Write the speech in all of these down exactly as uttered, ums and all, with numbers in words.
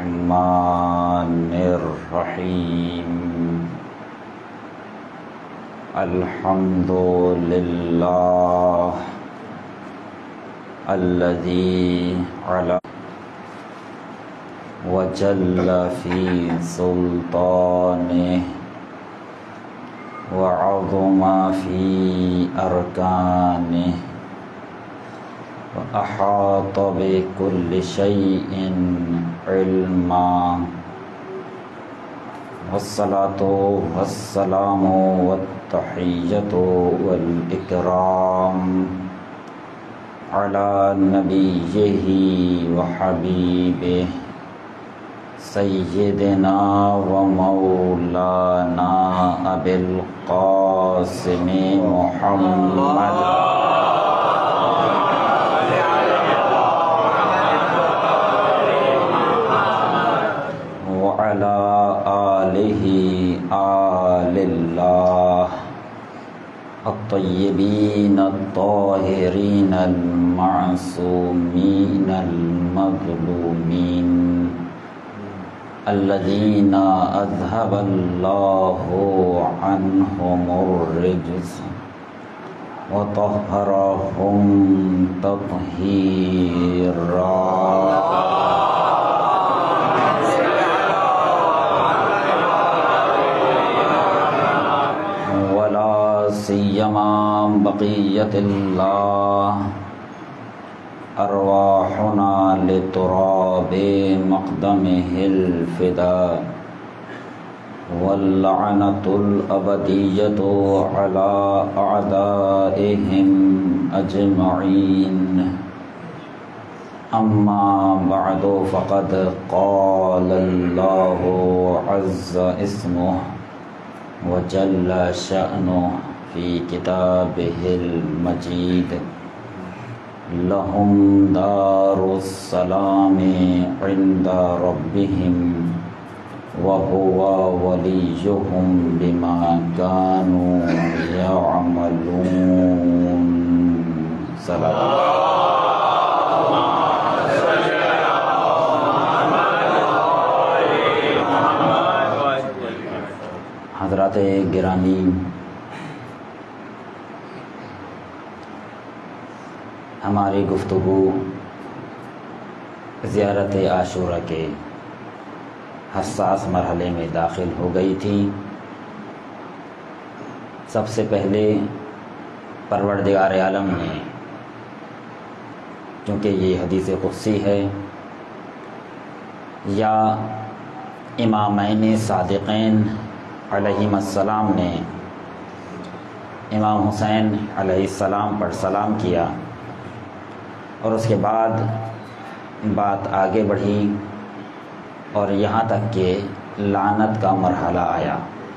الرحمن الرحيم الحمد لله الذي علا وجل في سلطانه وعظم في أركانه وأحاط بكل شيء علما والصلاة والسلام والتحية والإكرام على نبيه وحبيبه سيدنا ومولانا أبي القاسم محمد وعلى آله آل الله الطيبين الطاهرين المعصومين المظلومين الذين أذهب الله عنهم الرجس وطهرهم تطهيرا سيما بقية الله أرواحنا لتراب مقدمه الفداء واللعنة الأبدية على أعدائهم أجمعين أما بعد فقد قال الله عز اسمه وجل شأنه في كتابه المجيد لهم دار السلام عند ربهم وهو وليهم بما كانوا يعملون سلام حضرات گرامی، ہماری گفتگو زیارت عاشورہ کے حساس مرحلے میں داخل ہو گئی تھی۔ سب سے پہلے پروردگار عالم نے، چونکہ یہ حدیث قدسی ہے، یا امامین صادقین علیہم السلام نے امام حسین علیہ السلام پر سلام کیا، اور اس کے بعد بات آگے بڑھی اور یہاں تک کہ لعنت کا مرحلہ آیا۔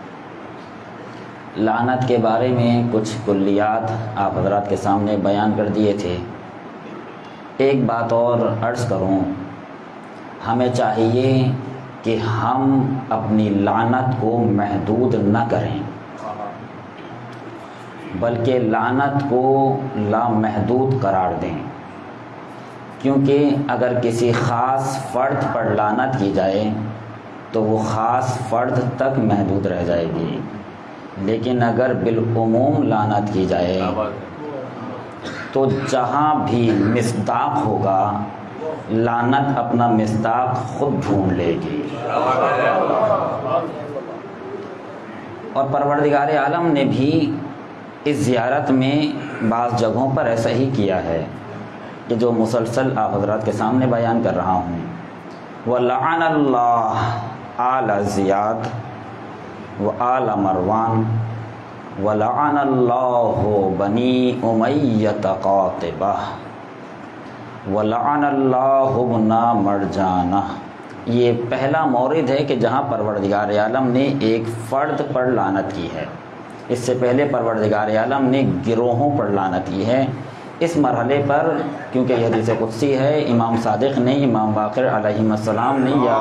لعنت کے بارے میں کچھ کلیات آپ حضرات کے سامنے بیان کر دیے تھے۔ ایک بات اور عرض کروں، ہمیں چاہیے کہ ہم اپنی لعنت کو محدود نہ کریں، بلکہ لعنت کو لامحدود قرار دیں، کیونکہ اگر کسی خاص فرد پر لعنت کی جائے تو وہ خاص فرد تک محدود رہ جائے گی، لیکن اگر بالعموم لعنت کی جائے تو جہاں بھی مصداق ہوگا لعنت اپنا مصداق خود ڈھونڈ لے گی۔ اور پروردگار عالم نے بھی اس زیارت میں بعض جگہوں پر ایسا ہی کیا ہے کہ جو مسلسل آپ حضرات کے سامنے بیان کر رہا ہوں۔ وَلَعَنَ اللَّهُ آلَ زِیاد وآل مروان وَلَعَنَ اللَّهُ بَنِي أُمَيَّةَ قَاطِبَةَ وَلَعَنَ اللَّهُ ابْنَ مَرْجَانَةَ۔ یہ پہلا مورد ہے کہ جہاں پروردگار عالم نے ایک فرد پر لعنت کی ہے۔ اس سے پہلے پروردگار عالم نے گروہوں پر لعنت کی ہے۔ اس مرحلے پر کیونکہ یہ حدیث قدسی ہے، امام صادق نے، امام باقر علیہ السلام نے یا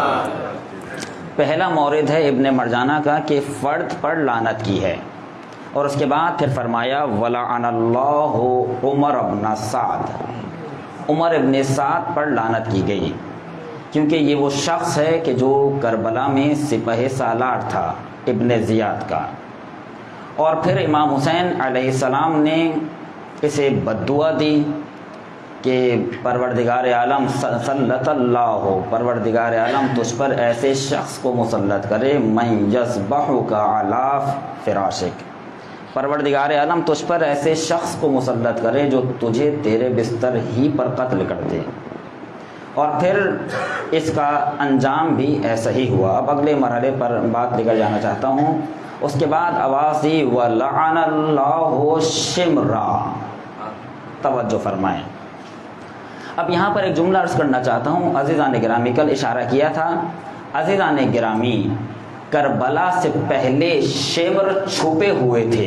پہلا مورد ہے ابن مرجانہ کا کہ فرد پر لعنت کی ہے، اور اس کے بعد پھر فرمایا وَلَعَنَ اللَّهُ عمر ابن سعد، عمر ابن سعد پر لعنت کی گئی، کیونکہ یہ وہ شخص ہے کہ جو کربلا میں سپہ سالار تھا ابن زیاد کا۔ اور پھر امام حسین علیہ السلام نے اسے بد دعا دی کہ پروردگار عالم سلط اللہ، پروردگار عالم تجھ پر ایسے شخص کو مسلط کرے من یذبحک علی فراشک، پروردگار عالم تجھ پر ایسے شخص کو مسلط کرے جو تجھے تیرے بستر ہی پر قتل کر دے۔ اور پھر اس کا انجام بھی ایسا ہی ہوا۔ اب اگلے مرحلے پر بات لے کر جانا چاہتا ہوں۔ اس کے بعد آواز دی وَلَعَنَ اللَّهُ شِمْرًا، توجہ فرمائیں۔ اب یہاں پر ایک جملہ عرض کرنا چاہتا ہوں۔ عزیزان گرامی، کل اشارہ کیا تھا، عزیزان گرامی کربلا سے پہلے شمر چھپے ہوئے تھے،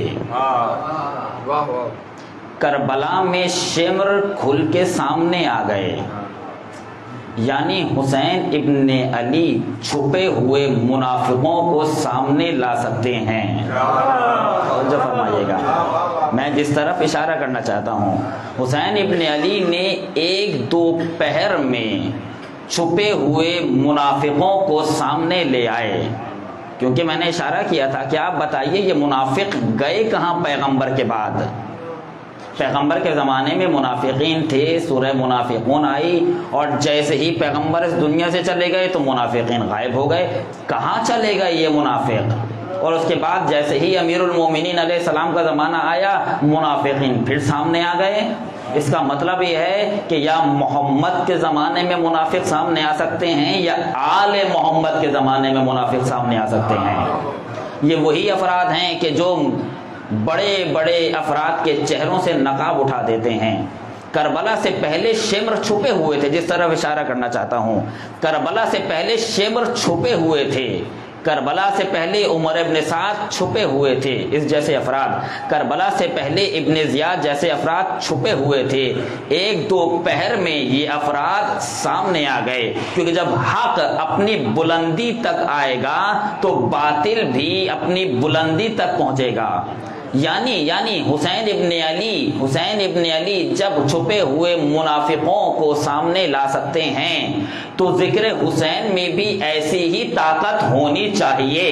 کربلا میں شمر کھل کے سامنے آ گئے، یعنی حسین ابن علی چھپے ہوئے منافقوں کو سامنے لا سکتے ہیں۔ توجہ فرمائیے گا، میں جس طرف اشارہ کرنا چاہتا ہوں، حسین ابن علی نے ایک دو پہر میں چھپے ہوئے منافقوں کو سامنے لے آئے، کیونکہ میں نے اشارہ کیا تھا کہ آپ بتائیے یہ منافق گئے کہاں پیغمبر کے بعد؟ پیغمبر کے زمانے میں منافقین تھے، سورہ منافقون آئی، اور جیسے ہی پیغمبر اس دنیا سے چلے گئے تو منافقین غائب ہو گئے۔ کہاں چلے گئے یہ منافق؟ اور اس کے بعد جیسے ہی امیر المومنین علیہ السلام کا زمانہ آیا، منافقین پھر سامنے آ گئے۔ اس کا مطلب یہ ہے کہ یا محمد کے زمانے میں منافق سامنے آ سکتے ہیں یا آل محمد کے زمانے میں منافق سامنے آ سکتے ہیں۔ یہ وہی افراد ہیں کہ جو بڑے بڑے افراد کے چہروں سے نقاب اٹھا دیتے ہیں۔ کربلا سے پہلے شمر چھپے ہوئے تھے، جس طرف اشارہ کرنا چاہتا ہوں، کربلا سے پہلے شمر چھپے ہوئے تھے، کربلا سے پہلے عمر ابن سعد چھپے ہوئے تھے، اس جیسے افراد کربلا سے پہلے ابن زیاد جیسے افراد چھپے ہوئے تھے۔ ایک دو پہر میں یہ افراد سامنے آ گئے، کیونکہ جب حق اپنی بلندی تک آئے گا تو باطل بھی اپنی بلندی تک پہنچے گا۔ یعنی یعنی حسین ابن علی حسین ابن علی جب چھپے ہوئے منافقوں کو سامنے لا سکتے ہیں تو ذکر حسین میں بھی ایسی ہی طاقت ہونی چاہیے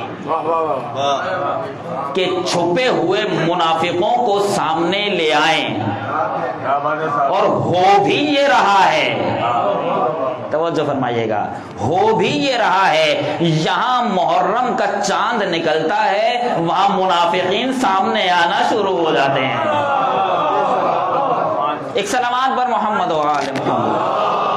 کہ چھپے ہوئے منافقوں کو سامنے لے آئیں، اور ہو بھی یہ رہا ہے، توجہ فرمائیے گا، ہو بھی یہ رہا ہے۔ یہاں محرم کا چاند نکلتا ہے، وہاں منافقین سامنے آنا شروع ہو جاتے ہیں۔ ایک سلامات پر محمد و آل محمد۔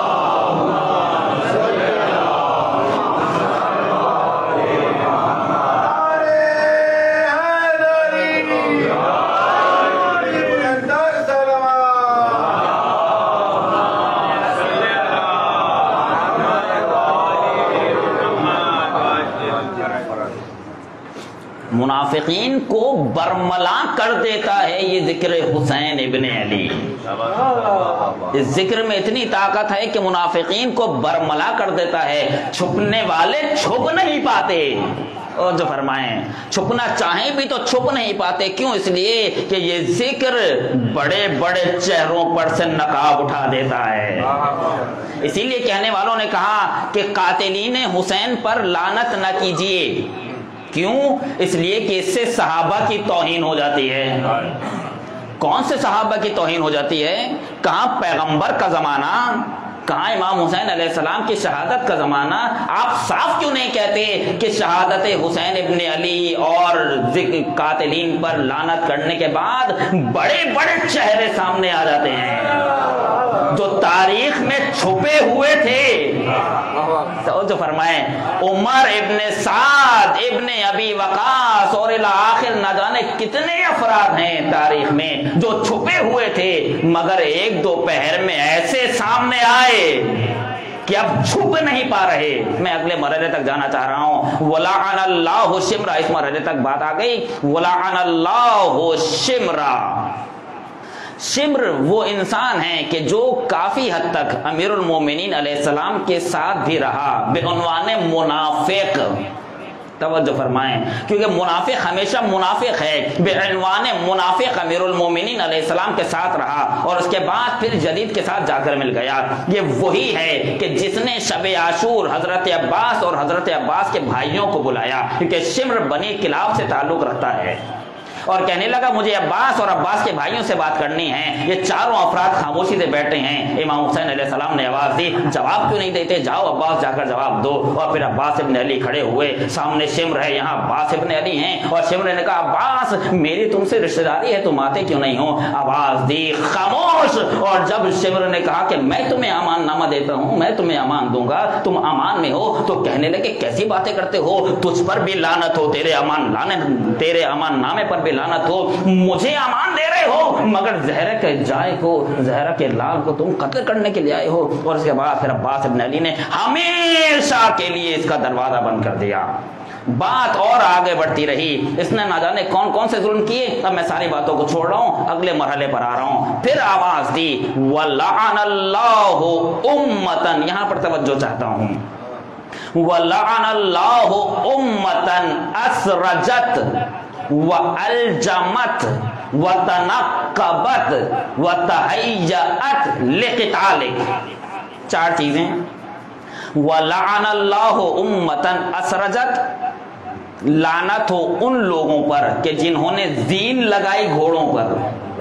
منافقین کو برملا کر دیتا ہے یہ ذکر حسین ابن علی۔ اس ذکر میں اتنی طاقت ہے کہ منافقین کو برملا کر دیتا ہے، چھپنے والے چھپ نہیں پاتے، اور جو فرمائیں چھپنا چاہیں بھی تو چھپ نہیں پاتے۔ کیوں؟ اس لیے کہ یہ ذکر بڑے بڑے چہروں پر سے نقاب اٹھا دیتا ہے۔ اسی لیے کہنے والوں نے کہا کہ قاتلین حسین پر لعنت نہ کیجیے۔ کیوں؟ اس لیے کہ اس سے صحابہ کی توہین ہو جاتی ہے۔ کون سے صحابہ کی توہین ہو جاتی ہے؟ کہاں پیغمبر کا زمانہ، کہاں امام حسین علیہ السلام کی شہادت کا زمانہ؟ آپ صاف کیوں نہیں کہتے کہ شہادت حسین ابن علی اور قاتلین پر لعنت کرنے کے بعد بڑے بڑے چہرے سامنے آ جاتے ہیں جو تاریخ میں چھپے ہوئے تھے؟ توجہ فرمائیں، عمر ابن سعد ابن ابی وقاص اور الی آخر نہ جانے کتنے افراد ہیں تاریخ میں جو چھپے ہوئے تھے، مگر ایک دو پہر میں ایسے سامنے آئے کہ اب چھپ نہیں پا رہے۔ میں اگلے مرحلے تک جانا چاہ رہا ہوں۔ وَلَعَنَ اللَّهُ شِمْرًا، اس مرحلے تک بات آ گئی۔ وَلَعَنَ اللَّهُ شِمْرًا، شمر وہ انسان ہے کہ جو کافی حد تک امیر المومنین علیہ السلام کے ساتھ بھی رہا بعنوان منافق، توجہ فرمائیں، کیونکہ منافق ہمیشہ منافق ہے، بعنوان منافق امیر المومنین علیہ السلام کے ساتھ رہا اور اس کے بعد پھر جدید کے ساتھ جا کر مل گیا۔ یہ وہی ہے کہ جس نے شب عاشور حضرت عباس اور حضرت عباس کے بھائیوں کو بلایا، کیونکہ شمر بنی کلاب سے تعلق رکھتا ہے، اور کہنے لگا مجھے عباس اور عباس کے بھائیوں سے بات کرنی ہے۔ یہ چاروں افراد خاموشی سے بیٹھے ہیں۔ امام حسین علیہ السلام نے آواز دی، جواب کیوں نہیں دیتے؟ جاؤ عباس جا کر جواب دو۔ اور پھر عباس ابن علی کھڑے ہوئے، سامنے شمر ہے، یہاں عباس ابن علی ہیں، اور شمر نے کہا عباس میری تم سے رشتہ داری ہے، تم آتے کیوں نہیں ہو؟ آواز دی خاموش۔ اور جب شمر نے کہا کہ میں تمہیں امان نامہ دیتا ہوں، میں تمہیں امان دوں گا، تم امان میں ہو، تو کہنے لگے کیسی باتیں کرتے ہو، تجھ پر بھی لعنت ہو، تیرے امان لانے تیرے امان نامے پر بھی لعنت ہو، مجھے امان دے رہے ہو مگر زہرہ کے جائے کو، زہرہ کے لال کو تم قتل کرنے کے لیے آئے ہو۔ اور اس کے بعد پھر عباس ابن علی نے ہمیشہ کے لیے اس کا دروازہ بند کر دیا۔ بات اور آگے بڑھتی رہی، اس نے نہ جانے کون کون سے ظلم کیے۔ اب میں ساری باتوں کو چھوڑ رہا ہوں، اگلے مرحلے پر آ رہا ہوں۔ پھر آواز دی وَلَعَنَ اللَّهُ أُمَّةً، یہاں پر توجہ چاہتا ہوں، وَلَعَنَ اللَّهُ أُمَّةً أَسْرَجَتْ وَأَلْجَمَتْ وَتَنَقَّبَتْ وَتَهَيَّأَتْ لِقِتَالِكَ، چار چیزیں۔ وَلَعَنَ اللَّهُ أُمَّةً أَسْرَجَتْ، لعنت ہو ان لوگوں پر کہ جنہوں نے زین لگائی گھوڑوں پر۔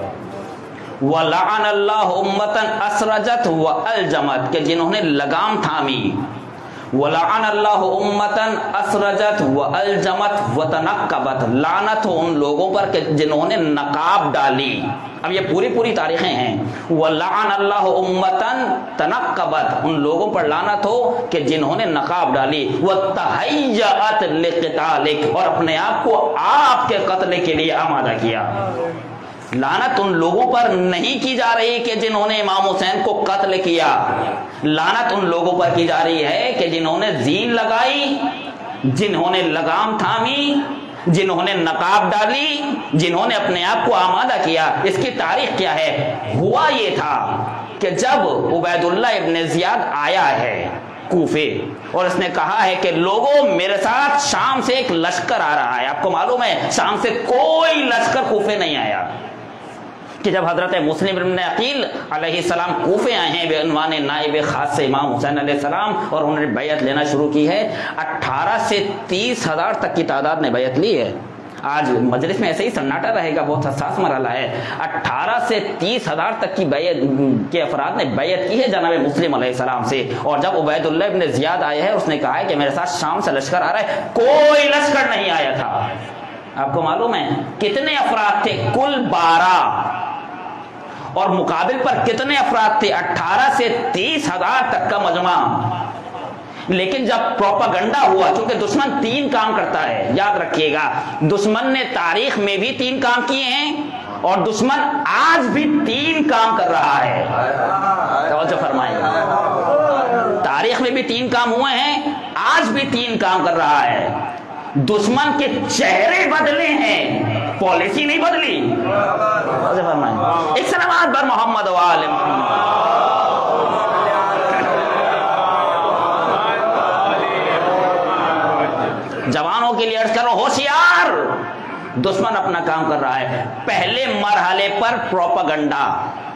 وَلَعَنَ اللَّهُ أُمَّةً أَسْرَجَتْ وَأَلْجَمَتْ، کہ جنہوں نے لگام تھامی۔ وَلَعَنَ اللَّهُ أُمَّةً أَسْرَجَتْ وَأَلْجَمَتْ وَتَنَقَّبَتْ، لعنت ہو ان لوگوں پر کہ جنہوں نے نقاب ڈالی۔ اب یہ پوری پوری تاریخیں ہیں۔ وَلَعَنَ اللَّهُ أُمَّةً تَنَقَّبَتْ، ان لوگوں پر لعنت ہو کہ جنہوں نے نقاب ڈالی۔ وَتَهَيَّأَتْ لِقِتَالِكَ، اور اپنے آپ کو آپ کے قتل کے لیے آمادہ کیا۔ لعنت ان لوگوں پر نہیں کی جا رہی کہ جنہوں نے امام حسین کو قتل کیا، لعنت ان لوگوں پر کی جا رہی ہے کہ جنہوں نے زین لگائی، جنہوں نے لگام تھامی، جنہوں نے نقاب ڈالی، جنہوں نے اپنے آپ کو آمادہ کیا۔ اس کی تاریخ کیا ہے؟ ہوا یہ تھا کہ جب عبید اللہ ابن زیاد آیا ہے کوفے، اور اس نے کہا ہے کہ لوگوں میرے ساتھ شام سے ایک لشکر آ رہا ہے۔ آپ کو معلوم ہے شام سے کوئی لشکر کوفے نہیں آیا، کہ جب حضرت مسلم بن عقیل علیہ السلام کوفے آئے ہیں بے عنوان نائب خاص سے امام حسین علیہ السلام، اور انہوں نے بیعت لینا شروع کی ہے، اٹھارہ سے تیس ہزار تک کی تعداد نے بیعت لی ہے۔ آج مجلس میں ایسے ہی سناٹا رہے گا، بہت حساس مرحلہ ہے۔ اٹھارہ سے تیس ہزار تک کی بیعت کے افراد نے بیعت کی ہے جناب مسلم علیہ السلام سے۔ اور جب عبید اللہ ابن زیاد آئے ہیں، اس نے کہا ہے کہ میرے ساتھ شام سے لشکر آ رہا ہے، کوئی لشکر نہیں آیا تھا۔ آپ کو معلوم ہے کتنے افراد تھے؟ کل بارہ، اور مقابل پر کتنے افراد تھے؟ اٹھارہ سے تیس ہزار تک کا مجمع۔ لیکن جب پروپاگنڈا ہوا، چونکہ دشمن تین کام کرتا ہے، یاد رکھیے گا، دشمن نے تاریخ میں بھی تین کام کیے ہیں اور دشمن آج بھی تین کام کر رہا ہے۔ توجہ فرمائیں، تاریخ میں بھی تین کام ہوئے ہیں، آج بھی تین کام کر رہا ہے۔ دشمن کے چہرے بدلے ہیں، پالیسی نہیں بدلی۔ ایک سلامات بر محمد و آل محمد۔ جوانوں کے لیے عرض کرو ہوشیار، دشمن اپنا کام کر رہا ہے۔ پہلے مرحلے پر پروپاگنڈا،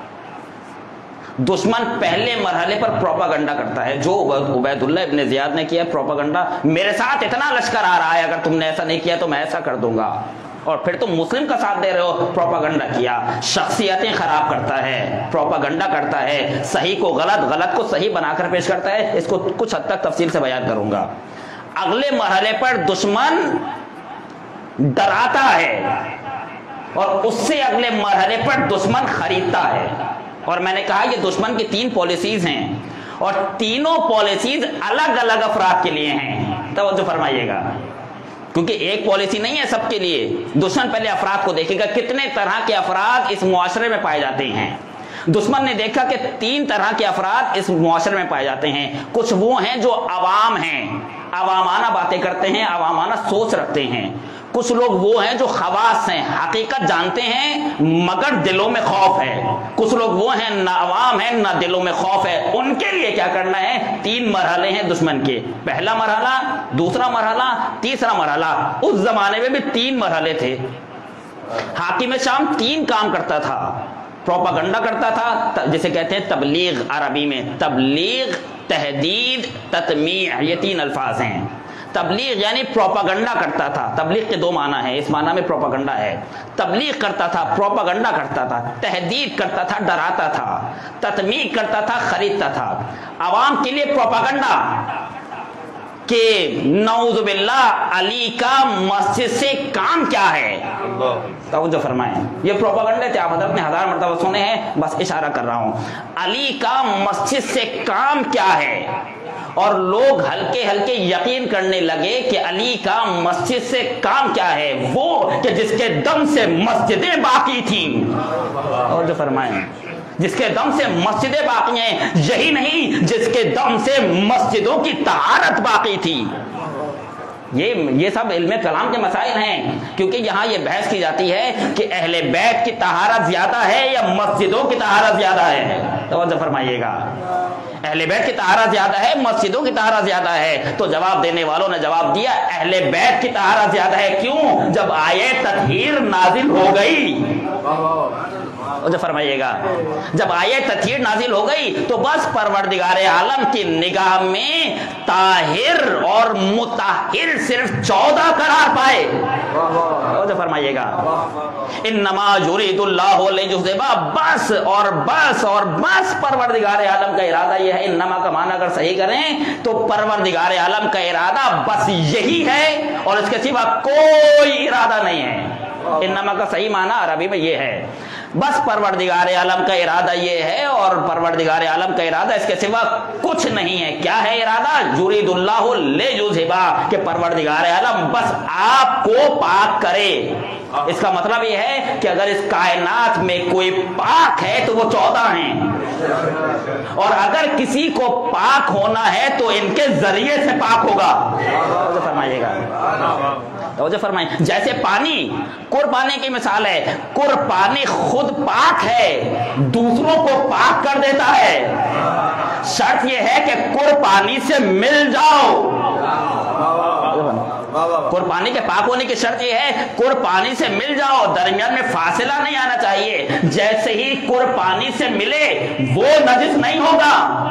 دشمن پہلے مرحلے پر پروپاگنڈا کرتا ہے، جو عبید اللہ ابن زیاد نے کیا پروپاگنڈا، میرے ساتھ اتنا لشکر آ رہا ہے، اگر تم نے ایسا نہیں کیا تو میں ایسا کر دوں گا، اور پھر تم مسلم کا ساتھ دے رہے ہو۔ پروپاگنڈا کیا، شخصیتیں خراب کرتا ہے، پروپاگنڈا کرتا ہے، صحیح کو غلط، غلط کو صحیح بنا کر پیش کرتا ہے۔ اس کو کچھ حد تک تفصیل سے بیان کروں گا۔ اگلے مرحلے پر دشمن ڈراتا ہے، اور اس سے اگلے مرحلے پر دشمن خریدتا ہے۔ اور میں نے کہا یہ دشمن کی تین پالیسیز ہیں، اور تینوں پالیسیز الگ الگ افراد کے لیے ہیں۔ توجہ فرمائیے گا، کیونکہ ایک پالیسی نہیں ہے سب کے لیے۔ دشمن پہلے افراد کو دیکھے گا، کتنے طرح کے افراد اس معاشرے میں پائے جاتے ہیں۔ دشمن نے دیکھا کہ تین طرح کے افراد اس معاشرے میں پائے جاتے ہیں۔ کچھ وہ ہیں جو عوام ہیں، عوامانہ باتیں کرتے ہیں، عوامانہ سوچ رکھتے ہیں۔ کچھ لوگ وہ ہیں جو خواص ہیں، حقیقت جانتے ہیں مگر دلوں میں خوف ہے، کچھ لوگ وہ ہیں نہ عوام ہیں نہ دلوں میں خوف ہے، ان کے لیے کیا کرنا ہے؟ تین مرحلے ہیں دشمن کے، پہلا مرحلہ، دوسرا مرحلہ، تیسرا مرحلہ۔ اس زمانے میں بھی تین مرحلے تھے۔ حاکم شام تین کام کرتا تھا، پروپاگنڈا کرتا تھا، جسے کہتے ہیں تبلیغ، عربی میں تبلیغ، تحدید، تطمیع، یہ تین الفاظ ہیں۔ تبلیغ یعنی پروپاگنڈا کرتا تھا، تبلیغ کے دو معنی ہیں، اس معنی میں پروپاگنڈا ہے، تبلیغ کرتا تھا، پروپاگنڈا کرتا تھا، تحدید کرتا تھا، ڈراتا تھا، تطمیع کرتا تھا، خریدتا تھا۔ عوام کے لیے پروپاگنڈا کہ نعوذ باللہ علی کا مسجد سے کام کیا ہے، توجہ فرمائیں، یہ پروپاگنڈے تھے، آپ حضرت نے ہزار مرتبہ سنے ہیں، بس اشارہ کر رہا ہوں۔ علی کا مسجد سے کام کیا ہے، اور لوگ ہلکے ہلکے یقین کرنے لگے کہ علی کا مسجد سے کام کیا ہے، وہ کہ جس کے دم سے مسجدیں باقی تھیں، توجہ فرمائیں، جس کے دم سے مسجدیں باقی ہیں، یہی نہیں جس کے دم سے مسجدوں کی طہارت باقی تھی۔ یہ یہ سب علم کلام کے مسائل ہیں، کیونکہ یہاں یہ بحث کی جاتی ہے کہ اہل بیت کی طہارت زیادہ ہے یا مسجدوں کی طہارت زیادہ ہے، توجہ فرمائیے گا، اہل بیت کی طہارت زیادہ ہے، مسجدوں کی طہارت زیادہ ہے؟ تو جواب دینے والوں نے جواب دیا اہل بیت کی طہارت زیادہ ہے۔ کیوں؟ جب آیت تطہیر نازل ہو گئی، جو فرمائیے گا، جب آیت تطہیر نازل ہو گئی تو بس پروردگار عالم کی نگاہ میں طاہر اور مطہر صرف چودہ قرار پائے، جو فرمائیے گا، انما یرید اللہ لیذھب، بس اور بس اور بس پروردگار عالم کا ارادہ یہ ہے۔ انما کا معنی اگر صحیح کریں تو پروردگار عالم کا ارادہ بس یہی ہے اور اس کے سوا کوئی ارادہ نہیں ہے۔ انما کا صحیح معنی عربی میں یہ ہے، بس پروردگار عالم کا ارادہ یہ ہے اور پروردگار عالم کا ارادہ اس کے سوا کچھ نہیں ہے۔ کیا ہے ارادہ؟ یرید اللہ لیذھب، کہ پروردگار عالم بس آپ کو پاک کرے۔ اس کا مطلب یہ ہے کہ اگر اس کائنات میں کوئی پاک ہے تو وہ چودہ ہیں، اور اگر کسی کو پاک ہونا ہے تو ان کے ذریعے سے پاک ہوگا، توجہ فرمائیے گا، توجہ فرمائیں۔ جیسے پانی، کر پانی کی مثال ہے، کر پانی خود پاک ہے، دوسروں کو پاک کر دیتا ہے، شرط یہ ہے کہ کر پانی سے مل جاؤ۔ کر پانی کے پاک ہونے کی شرط یہ ہے کر پانی سے مل جاؤ، درمیان میں فاصلہ نہیں آنا چاہیے، جیسے ہی کر پانی سے ملے وہ نجس نہیں ہوگا،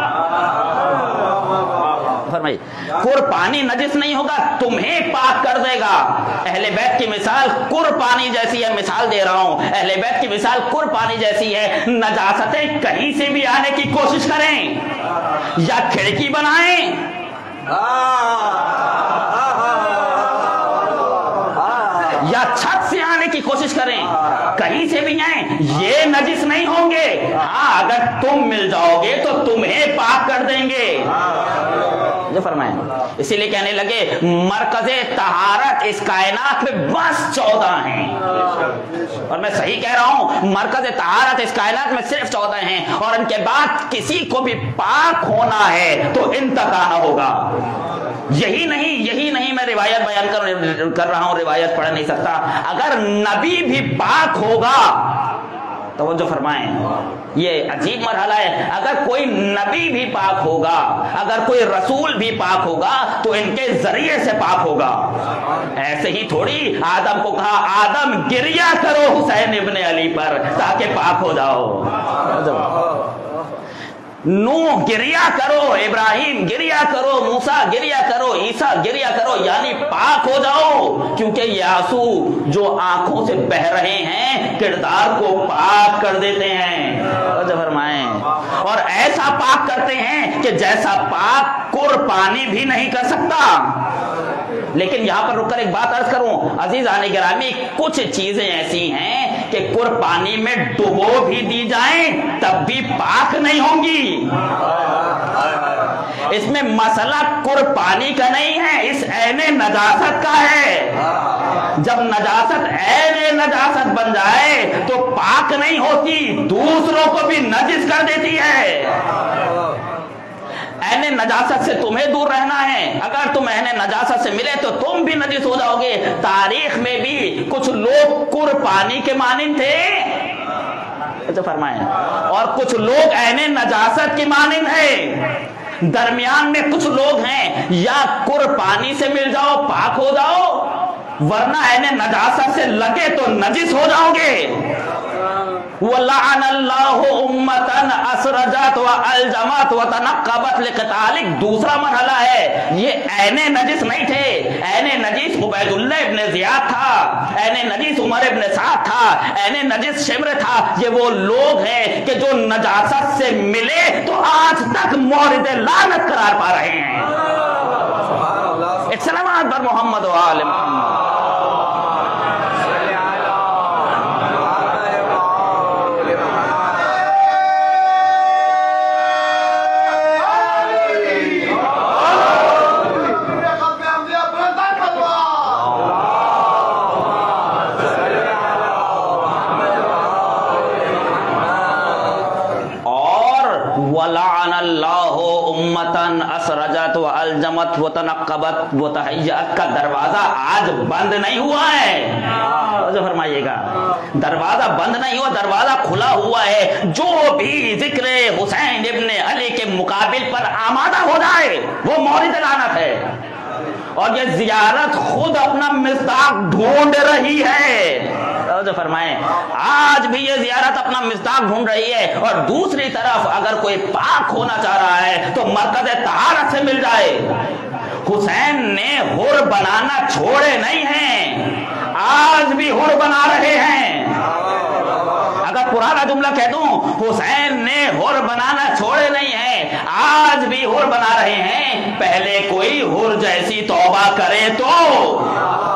فرمائی، کر پانی نجس نہیں ہوگا، تمہیں پاک کر دے گا۔ اہل بیت کی مثال کر پانی جیسی ہے، مثال دے رہا ہوں، اہل بیت کی مثال کر پانی جیسی ہے، نجاستیں کہیں سے بھی آنے کی کوشش کریں یا کھڑکی بنائیں یا چھت سے آنے کی کوشش کریں، کہیں سے بھی آئیں، یہ نجس نہیں ہوں گے۔ ہاں اگر تم مل جاؤ گے تو تمہیں پاک کر دیں گے، جو فرمائیں۔ اسی لیے کہنے لگے مرکز طہارت اس کائنات میں بس چودہ ہیں، اور میں صحیح کہہ رہا ہوں، مرکز طہارت اس کائنات میں صرف چودہ ہیں، اور ان کے بعد کسی کو بھی پاک ہونا ہے تو انتقال ہوگا۔ یہی نہیں یہی نہیں میں روایت بیان کر کر رہا ہوں، روایت پڑھ نہیں سکتا، اگر نبی بھی پاک ہوگا، توجہ فرمائیں، یہ عجیب مرحلہ ہے، اگر کوئی نبی بھی پاک ہوگا، اگر کوئی رسول بھی پاک ہوگا تو ان کے ذریعے سے پاک ہوگا۔ ایسے ہی تھوڑی آدم کو کہا آدم گریہ کرو حسین ابن علی پر تاکہ پاک ہو جاؤ، نوح گریہ کرو، ابراہیم گریہ کرو، موسیٰ گریہ کرو، عیسیٰ گریہ کرو، یعنی پاک ہو جاؤ، کیونکہ یہ آنسو جو آنکھوں سے بہ رہے ہیں کردار کو پاک کر دیتے ہیں، توجہ فرمائیں، اور ایسا پاک کرتے ہیں کہ جیسا پاک کر پانی بھی نہیں کر سکتا۔ لیکن یہاں پر رک کر ایک بات عرض کروں عزیزان گرامی، کچھ چیزیں ایسی ہیں کہ کر پانی میں ڈبو بھی دی جائیں تب بھی پاک نہیں ہوں گی۔ اس میں مسئلہ کر پانی کا نہیں ہے، اس عین نجاست کا ہے۔ جب نجاست عین نجاست بن جائے تو پاک نہیں ہوتی، دوسروں کو بھی نجس کر دیتی ہے۔ عین نجاست سے تمہیں دور رہنا ہے. اگر تم اہل نجاست سے ملے تو تم بھی نجس ہو جاؤ گے. تاریخ میں بھی کچھ لوگ کر پانی کے مانند تھے تو فرمائیں, اور کچھ لوگ اہل نجاست کی مانند ہیں. درمیان میں کچھ لوگ ہیں, یا کر پانی سے مل جاؤ پاک ہو جاؤ, ورنہ اہل نجاست سے لگے تو نجس ہو جاؤ گے. وَلَعَنَ اللَّهُ أُمَّةً أَسْرَجَتْ وَأَلْجَمَتْ وَتَنَقَّبَتْ لِقِتَالِكَ دوسرا مرحلہ ہے. یہ عین نجس نہیں تھے. عین نجس عبید اللہ ابن زیاد تھا, عین نجس عمر ابن سعد تھا, عین نجس شمر تھا. یہ وہ لوگ ہیں کہ جو نجاست سے ملے تو آج تک مورد لعنت قرار پا رہے ہیں. ایک سلامات بر محمد و آل محمد. وَلَعَنَ اللَّهُ أُمَّةً أَسْرَجَتْ وَأَلْجَمَتْ وَتَنَقَّبَتْ وَتَحَيَّأَتْ کا دروازہ آج بند نہیں ہوا ہے. توجہ فرمائیے گا, دروازہ بند نہیں ہوا, دروازہ کھلا ہوا ہے. جو بھی ذکر حسین ابن علی کے مقابل پر آمادہ ہو جائے وہ مورد لعنت ہے. اور یہ زیارت خود اپنا مصداق ڈھونڈ رہی ہے. توجہ فرمائیں, آج بھی یہ زیارت اپنا مصداق ڈھونڈ رہی ہے. اور دوسری طرف اگر کوئی پاک ہونا چاہ رہا ہے تو مرکز طہارت سے مل جائے. حسین نے حر بنانا چھوڑے نہیں ہیں, آج بھی حر بنا رہے ہیں. اگر پرانا جملہ کہہ دوں, حسین نے حر بنانا چھوڑے نہیں ہیں, آج بھی حر بنا رہے ہیں. پہلے کوئی حر جیسی توبہ کرے تو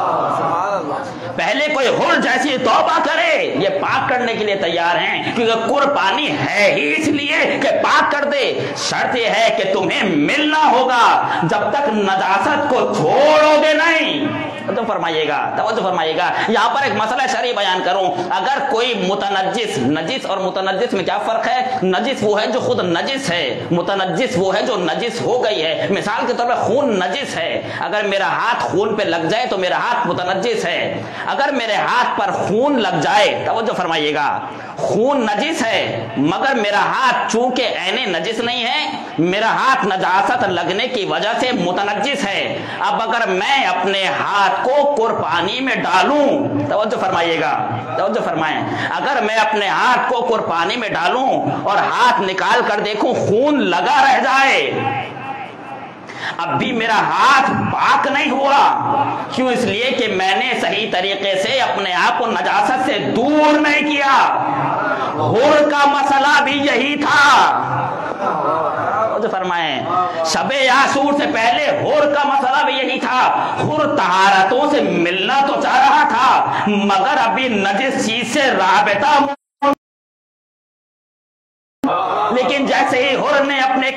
پہلے کوئی حر جیسی توبہ کرے. یہ پاک کرنے کے لیے تیار ہیں, کیونکہ کر پانی ہے ہی اس لیے کہ پاک کر دے. شرط یہ ہے کہ تمہیں ملنا ہوگا جب تک نجاست کو چھوڑو گے نہیں. تو فرمائیے گا, توجہ فرمائیے گا. یہاں پر ایک مسئلہ شرعی بیان کروں. اگر کوئی متنجس, نجس اور متنجس میں کیا فرق ہے؟ نجس وہ ہے جو خود نجس ہے, متنجس وہ ہے جو نجس ہو گئی ہے. مثال کے طور پر خون نجس ہے, اگر میرا ہاتھ خون پہ لگ جائے تو میرا ہاتھ متنجس ہے. اگر میرے ہاتھ پر خون لگ جائے, توجہ فرمائیے گا, خون نجس ہے مگر میرا ہاتھ چونکہ عین نجس نہیں ہے, میرا ہاتھ نجاست لگنے کی وجہ سے متنجس ہے. اب اگر میں اپنے ہاتھ کو کر پانی میں ڈالوں, توجہ فرمائیے گا, توجہ فرمائیں, اگر میں اپنے ہاتھ کو کر پانی میں ڈالوں اور ہاتھ نکال کر دیکھوں خون لگا رہ جائے, اب بھی میرا ہاتھ پاک نہیں ہوا. کیوں؟ اس لیے کہ میں نے صحیح طریقے سے اپنے آپ کو نجاست سے دور نہیں کیا. حر کا مسئلہ بھی یہی تھا. جو فرمائیں, شب عاشور سے پہلے حر کا مسئلہ بھی یہی تھا. حر طہارتوں سے ملنا تو چاہ رہا تھا مگر ابھی نجس چیز سے رابطہ, لیکن جیسے ہی حر نے اپنے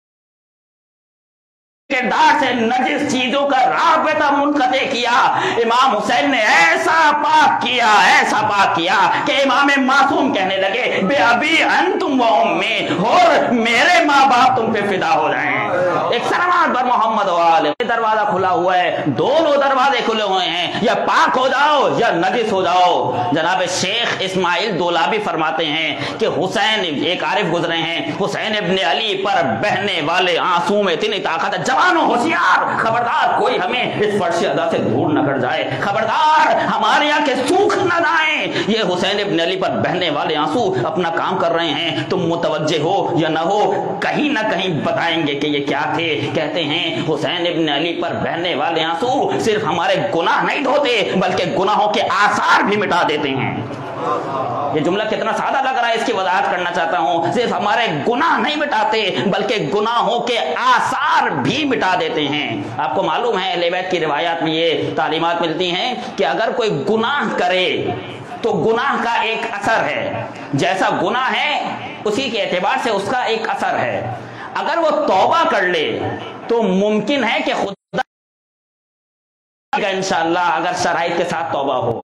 کردار سے نجس چیزوں کا رابطہ منقطع کیا, امام حسین نے ایسا پاک کیا, ایسا پاک کیا کہ امام معصوم کہنے لگے بے ابی انتم و امی, اور میرے ماں باپ تم پہ فدا ہو جائیں. ایک سلامات بر محمد و آل. دروازہ کھلا ہوا ہے, دونوں دروازے کھلے ہوئے ہیں, یا پاک ہو جاؤ یا نجس ہو جاؤ. جناب شیخ اسماعیل دولابی فرماتے ہیں کہ حسین, ایک عارف گزرے ہیں, حسین ابن علی پر بہنے والے آنسو میں اتنی طاقت ہے, جوانوں ہوشیار, خبردار کوئی ہمیں اس فرش ادا سے دور نہ کر جائے, خبردار ہمارے یہاں کے سوکھ نہ جائیں. یہ حسین ابن علی پر بہنے والے آنسو اپنا کام کر رہے ہیں, تم متوجہ ہو یا نہ ہو کہیں نہ کہیں بتائیں گے کہ یہ کیا تھے. کہتے ہیں حسین ابن علی پر بہنے والے آنسو صرف ہمارے گناہ نہیں دھوتے بلکہ گناہوں کے آثار بھی مٹا دیتے ہیں. یہ جملہ کتنا سادہ لگ رہا ہے, اس کی وضاحت کرنا چاہتا ہوں. صرف ہمارے گناہ نہیں مٹاتے بلکہ گناہوں کے آثار بھی مٹا دیتے ہیں. آپ کو معلوم ہے اہل بیت کی روایات میں یہ تعلیمات ملتی ہیں کہ اگر کوئی گناہ کرے تو گناہ کا ایک اثر ہے, جیسا گناہ ہے اسی کے اعتبار سے اس کا ایک اثر ہے. اگر وہ توبہ کر لے تو ممکن ہے کہ خدا انشاءاللہ اگر شرائط کے ساتھ توبہ ہو,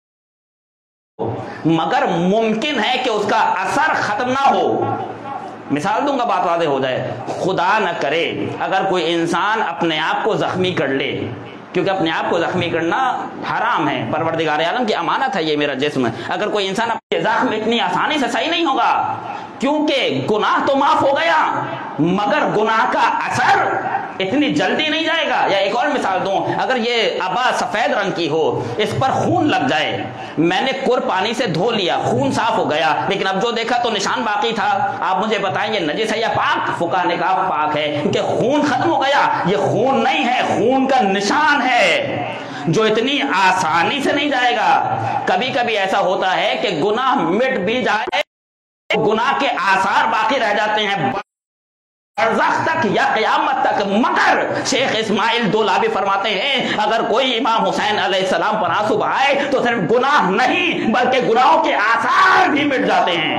مگر ممکن ہے کہ اس کا اثر ختم نہ ہو. مثال دوں گا بات واضح ہو جائے. خدا نہ کرے اگر کوئی انسان اپنے آپ کو زخمی کر لے، کیونکہ اپنے آپ کو زخمی کرنا حرام ہے، پروردگار عالم کی امانت ہے یہ میرا جسم. اگر کوئی انسان اپنے زخم اتنی آسانی سے صحیح نہیں ہوگا، کیونکہ گناہ تو معاف ہو گیا مگر گناہ کا اثر اتنی جلدی نہیں جائے گا. یا ایک اور مثال دوں، اگر یہ ابا سفید رنگ کی ہو، اس پر خون لگ جائے، میں نے کر پانی سے دھو لیا، خون صاف ہو گیا، لیکن اب جو دیکھا تو نشان باقی تھا، آپ مجھے بتائیں یہ نجس ہے یا پاک؟ فقہا نے کہا پاک ہے، کیونکہ خون ختم ہو گیا. یہ خون نہیں ہے، خون کا نشان ہے جو اتنی آسانی سے نہیں جائے گا. کبھی کبھی ایسا ہوتا ہے کہ گناہ مٹ بھی جائے، گناہ کے آثار باقی رہ جاتے ہیں برزخ تک یا قیامت تک. مگر شیخ اسماعیل دولابی فرماتے ہیں اگر کوئی امام حسین علیہ السلام پر آنسو بہائے تو صرف گناہ نہیں بلکہ گناہوں کے آثار بھی مٹ جاتے ہیں،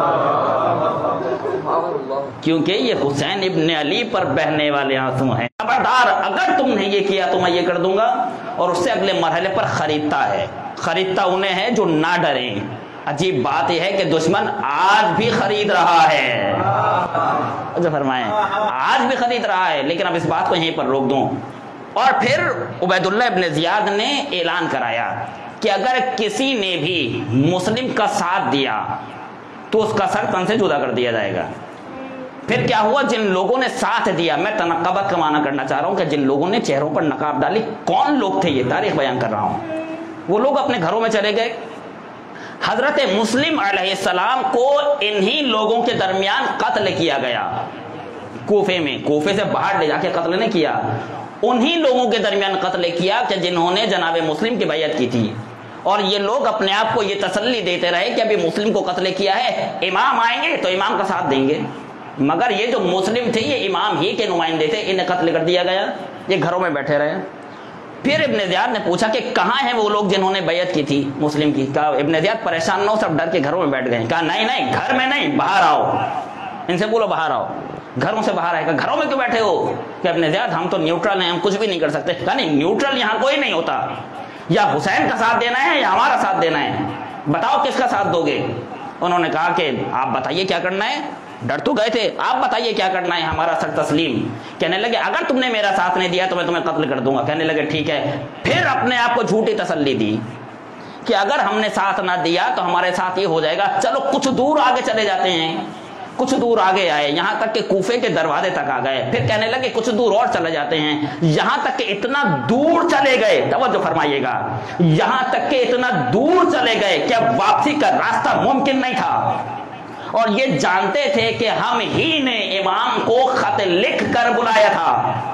کیونکہ یہ حسین ابن علی پر بہنے والے آنسو ہیں. خبردار اگر تم نے یہ کیا تو میں یہ کر دوں گا. اور اس سے اگلے مرحلے پر خریدتا ہے. خریدتا انہیں ہے جو نہ ڈریں. عجیب بات یہ ہے کہ دشمن آج بھی خرید رہا ہے، جو فرمائیں آج بھی خرید رہا ہے. لیکن اب اس بات کو یہیں پر روک دوں. اور پھر عبید اللہ ابن زیاد نے اعلان کرایا کہ اگر کسی نے بھی مسلم کا ساتھ دیا تو اس کا سر تن سے جدا کر دیا جائے گا. پھر کیا ہوا؟ جن لوگوں نے ساتھ دیا، میں تنقبت کا معنی کرنا چاہ رہا ہوں کہ جن لوگوں نے چہروں پر نقاب ڈالی، کون لوگ تھے یہ تاریخ بیان کر رہا ہوں. وہ لوگ اپنے گھروں میں چلے گئے. حضرت مسلم علیہ السلام کو انہی لوگوں کے درمیان قتل کیا گیا. کوفے میں، کوفے سے باہر لے جا کے قتل نہیں کیا، انہی لوگوں کے درمیان قتل کیا کہ جنہوں نے جناب مسلم کی بیعت کی تھی. اور یہ لوگ اپنے آپ کو یہ تسلی دیتے رہے کہ ابھی مسلم کو قتل کیا ہے، امام آئیں گے تو امام کا ساتھ دیں گے. مگر یہ جو مسلم تھے یہ امام ہی کے نمائندے تھے، انہیں قتل کر دیا گیا. یہ گھروں میں بیٹھے رہے. پھر ابن زیاد نے پوچھا کہ کہاں ہیں وہ لوگ جنہوں نے بیعت کی تھی مسلم کی؟ کہا ابن زیاد پریشان نہ ہو، سب ڈر کے گھروں میں بیٹھ گئے. کہا نہیں نہیں، گھر میں نہیں، باہر آؤ. ان سے بولو باہر آؤ. گھروں سے باہر آئے. گھروں میں کیوں بیٹھے ہو؟ کہ ابن زیاد ہم تو نیوٹرل ہیں، ہم کچھ بھی نہیں کر سکتے. کہا نہیں، نیوٹرل یہاں کوئی نہیں ہوتا، یا حسین کا ساتھ دینا ہے یا ہمارا ساتھ دینا ہے، بتاؤ کس کا ساتھ دو گے؟ انہوں نے کہا کہ آپ بتائیے کیا کرنا ہے. ڈر تو گئے تھے، آپ بتائیے کیا کرنا ہے، ہمارا سر تسلیم. کہنے لگے اگر تم نے میرا ساتھ نہیں دیا تو میں تمہیں قتل کر دوں گا. کہنے لگے ٹھیک ہے. پھر اپنے آپ کو جھوٹی تسلی دی کہ اگر ہم نے ساتھ نہ دیا تو ہمارے ساتھ یہ ہو جائے گا. چلو کچھ دور آگے چلے جاتے ہیں. کچھ دور آگے آئے، یہاں تک کہ کوفے کے دروازے تک آ گئے. پھر کہنے لگے کچھ دور اور چلے جاتے ہیں، یہاں تک کہ اتنا دور چلے گئے، توجہ فرمائیے گا، یہاں تک کہ اتنا دور چلے گئے کہ اب واپسی کا راستہ ممکن نہیں تھا. اور یہ جانتے تھے کہ ہم ہی نے امام کو خط لکھ کر بلایا تھا.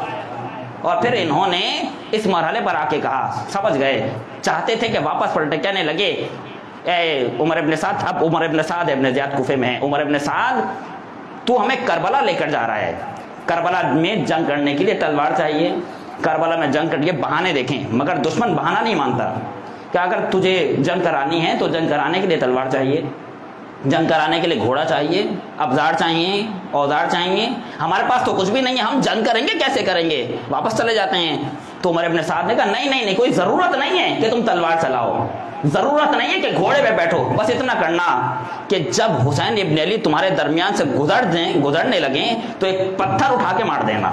اور پھر انہوں نے اس مرحلے پر آ کے کہا، سمجھ گئے، چاہتے تھے کہ واپس پلٹے. کہنے لگے اے عمر ابن سعد، اب عمر ابن سعد ابن زیاد کوفے میں ہے. عمر ابن سعد تو ہمیں کربلا لے کر جا رہا ہے، کربلا میں جنگ کرنے کے لیے تلوار چاہیے، کربلا میں جنگ کر کے بہانے دیکھیں. مگر دشمن بہانہ نہیں مانتا کہ اگر تجھے جنگ کرانی ہے تو جنگ کرانے کے لیے تلوار چاہیے، جنگ کرانے کے لیے گھوڑا چاہیے، ابزار چاہیے، اوزار چاہیے. ہمارے پاس تو کچھ بھی نہیں ہے، ہم جنگ کریں گے کیسے کریں گے؟ واپس چلے جاتے ہیں. تو عمر ابن سعد نے کہا نہیں نہیں نہیں، کوئی ضرورت نہیں ہے کہ تم تلوار چلاؤ، ضرورت نہیں ہے کہ گھوڑے پہ بیٹھو. بس اتنا کرنا کہ جب حسین ابن علی تمہارے درمیان سے گزر دیں گزرنے لگیں تو ایک پتھر اٹھا کے مار دینا،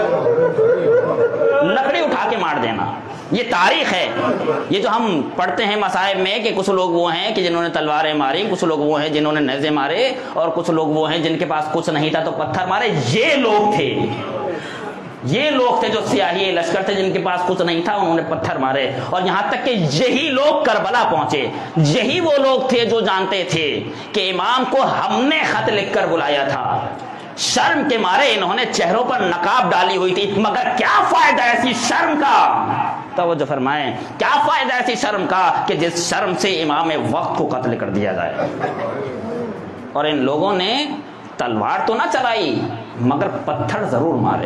لکڑی اٹھا کے مار دینا. یہ تاریخ ہے. یہ جو ہم پڑھتے ہیں مصائب میں کہ کچھ لوگ وہ ہیں کہ جنہوں نے تلواریں ماری، کچھ لوگ وہ ہیں جنہوں نے نیزے مارے، اور کچھ لوگ وہ ہیں جن کے پاس کچھ نہیں تھا تو پتھر مارے. یہ لوگ تھے، یہ لوگ تھے جو سیاہی لشکر تھے جن کے پاس کچھ نہیں تھا، انہوں نے پتھر مارے. اور یہاں تک کہ یہی لوگ کربلا پہنچے. یہی وہ لوگ تھے جو جانتے تھے کہ امام کو ہم نے خط لکھ کر بلایا تھا. شرم کے مارے انہوں نے چہروں پر نقاب ڈالی ہوئی تھی. مگر کیا فائدہ ایسی شرم کا؟ توجہ فرمائیں، کیا فائدہ ایسی شرم کا کہ جس شرم سے امام وقت کو قتل کر دیا جائے. اور ان لوگوں نے تلوار تو نہ چلائی مگر پتھر ضرور مارے.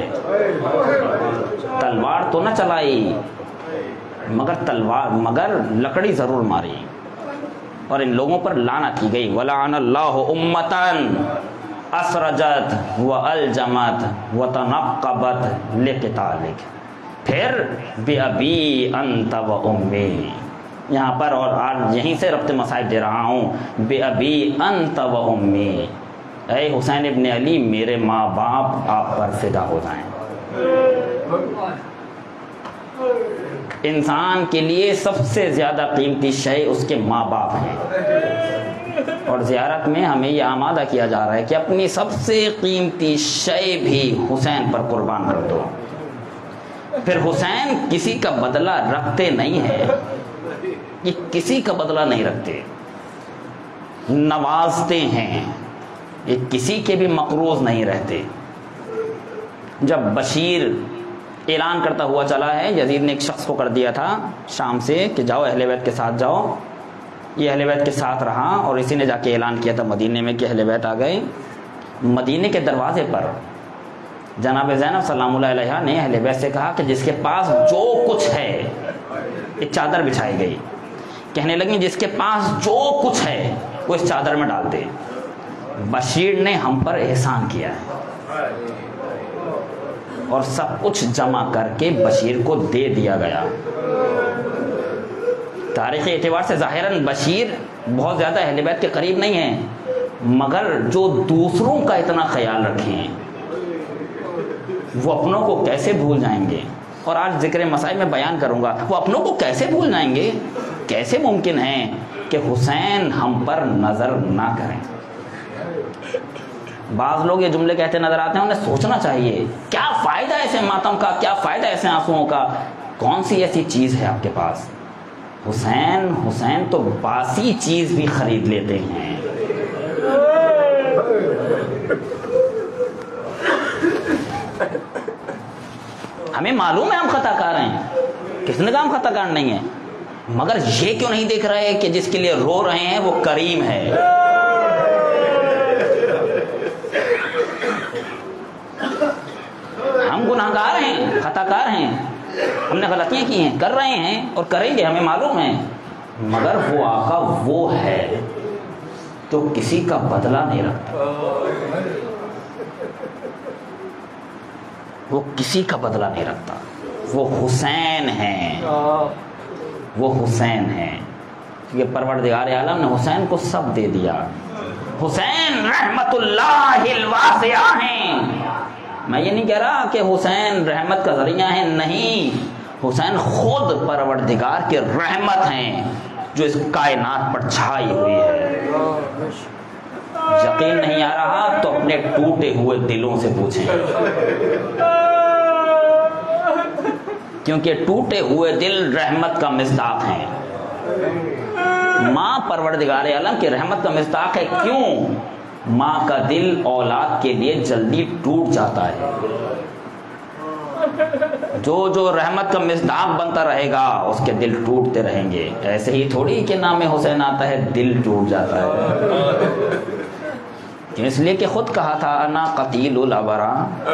تلوار تو نہ چلائی مگر تلوار مگر لکڑی ضرور ماری. اور ان لوگوں پر لعنت کی گئی. وَلَعَنَ اللَّهُ أُمَّةً أَسْرَجَتْ وَأَلْجَمَتْ وَتَنَقَّبَتْ لِقِتَالِكَ. پھر بِأَبِي أَنْتَ وَأُمِّي، یہاں پر اور آج یہیں سے ربط مصائب دے رہا ہوں. بِأَبِي أَنْتَ وَأُمِّي، اے حسین ابن علی میرے ماں باپ آپ پر فدا ہو جائیں۔ انسان کے لیے سب سے زیادہ قیمتی شے اس کے ماں باپ ہیں، اور زیارت میں ہمیں یہ آمادہ کیا جا رہا ہے کہ اپنی سب سے قیمتی شے بھی حسین پر قربان کر دو۔ پھر حسین کسی کا بدلہ رکھتے نہیں ہیں، یہ کسی کا بدلہ نہیں رکھتے، نوازتے ہیں، یہ کسی کے بھی مقروض نہیں رہتے۔ جب بشیر اعلان کرتا ہوا چلا ہے، یزید نے ایک شخص کو کر دیا تھا شام سے کہ جاؤ اہل بیت کے ساتھ جاؤ، یہ اہل بیت کے ساتھ رہا، اور اسی نے جا کے اعلان کیا تھا مدینے میں کہ اہل بیت آ گئے۔ مدینے کے دروازے پر جناب زینب سلام اللہ علیہا نے اہل بیت سے کہا کہ جس کے پاس جو کچھ ہے، ایک چادر بچھائی گئی، کہنے لگیں جس کے پاس جو کچھ ہے وہ اس چادر میں ڈال دے۔ بشیر نے ہم پر احسان کیا ہے، اور سب کچھ جمع کر کے بشیر کو دے دیا گیا۔ تاریخی اعتبار سے ظاہراً بشیر بہت زیادہ اہل بیت کے قریب نہیں ہے، مگر جو دوسروں کا اتنا خیال رکھیں وہ اپنوں کو کیسے بھول جائیں گے؟ اور آج ذکر مسائل میں بیان کروں گا، وہ اپنوں کو کیسے بھول جائیں گے؟ کیسے ممکن ہے کہ حسین ہم پر نظر نہ کریں؟ بعض لوگ یہ جملے کہتے نظر آتے ہیں، انہیں سوچنا چاہیے کیا فائدہ ایسے ماتم کا، کیا فائدہ ایسے آنسوؤں کا، کون سی ایسی چیز ہے آپ کے پاس؟ حسین حسین تو باسی چیز بھی خرید لیتے ہیں۔ ہمیں معلوم ہے ہم خطا کار ہیں، کس نے کہا ہم خطا کار نہیں ہیں، مگر یہ کیوں نہیں دیکھ رہے کہ جس کے لیے رو رہے ہیں وہ کریم ہے؟ ہم گناہ گار ہیں، خطا کار ہیں، ہم نے غلطیاں کی ہیں، کر رہے ہیں اور کریں گے، ہمیں معلوم ہے، مگر وہ آقا وہ ہے تو کسی کا بدلہ نہیں رکھتا، وہ کسی کا بدلہ نہیں رکھتا، وہ حسین ہیں، وہ حسین ہیں۔ یہ پروردگار عالم نے حسین کو سب دے دیا۔ حسین رحمت اللہ الواسعہ ہیں۔ میں یہ نہیں کہہ رہا کہ حسین رحمت کا ذریعہ ہے، نہیں، حسین خود پروردگار کے رحمت ہیں جو اس کائنات پر چھائی ہوئی ہے۔ یقین نہیں آ رہا تو اپنے ٹوٹے ہوئے دلوں سے پوچھیں، کیونکہ ٹوٹے ہوئے دل رحمت کا مصداق ہیں۔ ماں پروردگار عالم کی رحمت کا مصداق ہے، کیوں؟ ماں کا دل اولاد کے لیے جلدی ٹوٹ جاتا ہے۔ جو جو رحمت کا مصداق بنتا رہے گا اس کے دل ٹوٹتے رہیں گے۔ ایسے ہی تھوڑی کہ نام حسین آتا ہے دل ٹوٹ جاتا ہے، اس لیے کہ خود کہا تھا انا قتیل الابرا،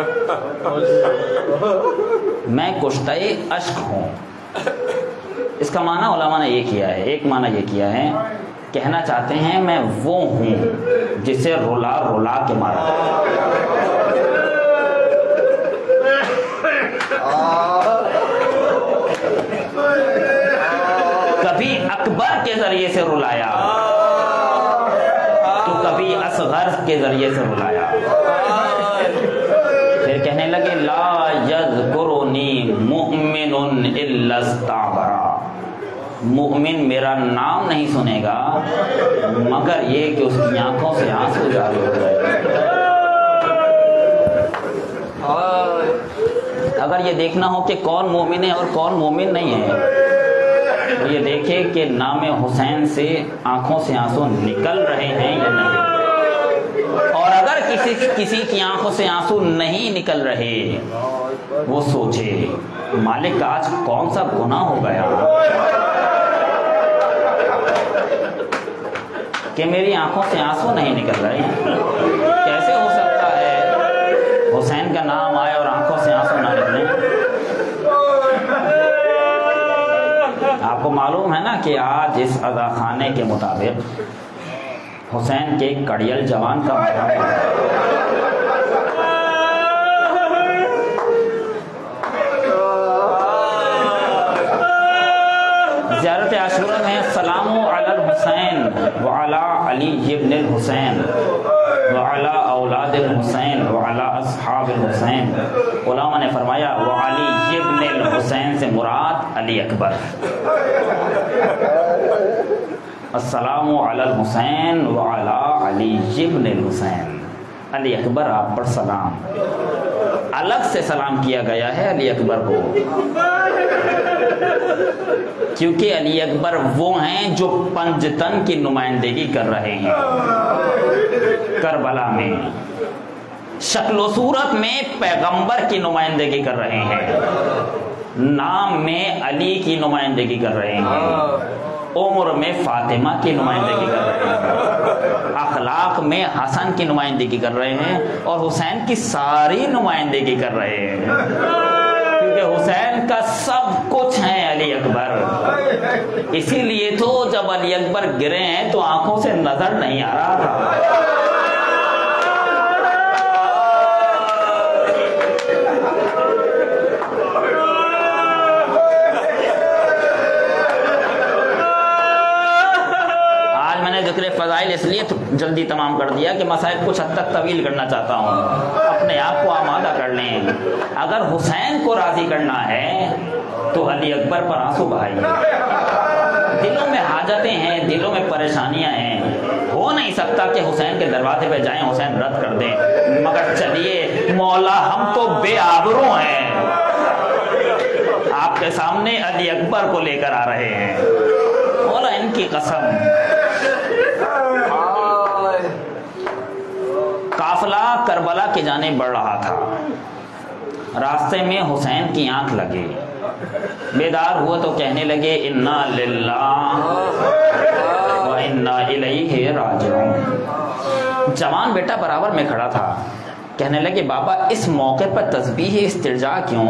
میں کشتہ اشک ہوں۔ اس کا معنی علماء نے یہ کیا ہے، ایک معنی یہ کیا ہے، کہنا چاہتے ہیں میں وہ ہوں جسے رلا رلا کے مارا کبھی اکبر کے ذریعے سے رلایا تو کبھی اصغر کے ذریعے سے رلایا۔ پھر کہنے لگے لا یذکرنی مؤمن الا استعبرا، مومن میرا نام نہیں سنے گا مگر یہ کہ اس کی آنکھوں سے آنسو جاری ہو جائے۔ اگر یہ دیکھنا ہو کہ کون مومن ہے اور کون مومن نہیں ہے تو یہ دیکھے کہ نام حسین سے آنکھوں سے آنسو نکل رہے ہیں یا نہیں، اور اگر کسی کسی کی آنکھوں سے آنسو نہیں نکل رہے وہ سوچے مالک آج کون سا گناہ ہو گیا کہ میری آنکھوں سے آنسو نہیں نکل رہے ہیں۔ کیسے ہو سکتا ہے حسین کا نام آئے اور آنکھوں سے آنسو نہ نکلیں؟ آپ کو معلوم ہے نا کہ آج اس اذا خانے کے مطابق حسین کے کڑیل جوان کا مرحوم زیارت عاشورہ میں السلام علی الحسین وعلی علی ابن الحسین وعلی وعلی اصحاب الحسین. علماء نے فرمایا وعلی ابن الحسین سے مراد علی اکبر. السلام علی الحسین وعلی علی ابن الحسین. علی اکبر آپ پر سلام. الگ سے سلام کیا گیا ہے علی اکبر کو، کیونکہ علی اکبر وہ ہیں جو پنجتن کی نمائندگی کر رہے ہیں کربلا میں، شکل و صورت میں پیغمبر کی نمائندگی کر رہے ہیں، نام میں علی کی نمائندگی کر رہے ہیں، عمر میں فاطمہ کی نمائندگی کر رہے ہیں، اخلاق میں حسن کی نمائندگی کر رہے ہیں، اور حسین کی ساری نمائندگی کر رہے ہیں، کیونکہ حسین کا سب کچھ ہے علی اکبر. اسی لیے تو جب علی اکبر گرے ہیں تو آنکھوں سے نظر نہیں آ رہا تھا. ذکر فضائل اس لیے جلدی تمام کر دیا کہ مسائل کچھ حد تک طویل کرنا چاہتا ہوں، اپنے آپ کو آمادہ کر لیں. اگر حسین کو راضی کرنا ہے تو علی اکبر پر آنسو بہائیے. دلوں میں حاجتیں ہیں، دلوں میں پریشانیاں ہیں، ہو نہیں سکتا کہ حسین کے دروازے پہ جائیں حسین رد کر دیں، مگر چلیے مولا ہم تو بے آبرو ہیں، آپ کے سامنے علی اکبر کو لے کر آ رہے ہیں. مولا ان کی قسم. قافلہ کربلا کی جانب بڑھ رہا تھا، راستے میں حسین کی آنکھ لگے، بیدار ہوئے تو کہنے لگے انا للہ و انا الیہ راجعون. جوان بیٹا برابر میں کھڑا تھا، کہنے لگے بابا اس موقع پر تسبیح استرجاع کیوں؟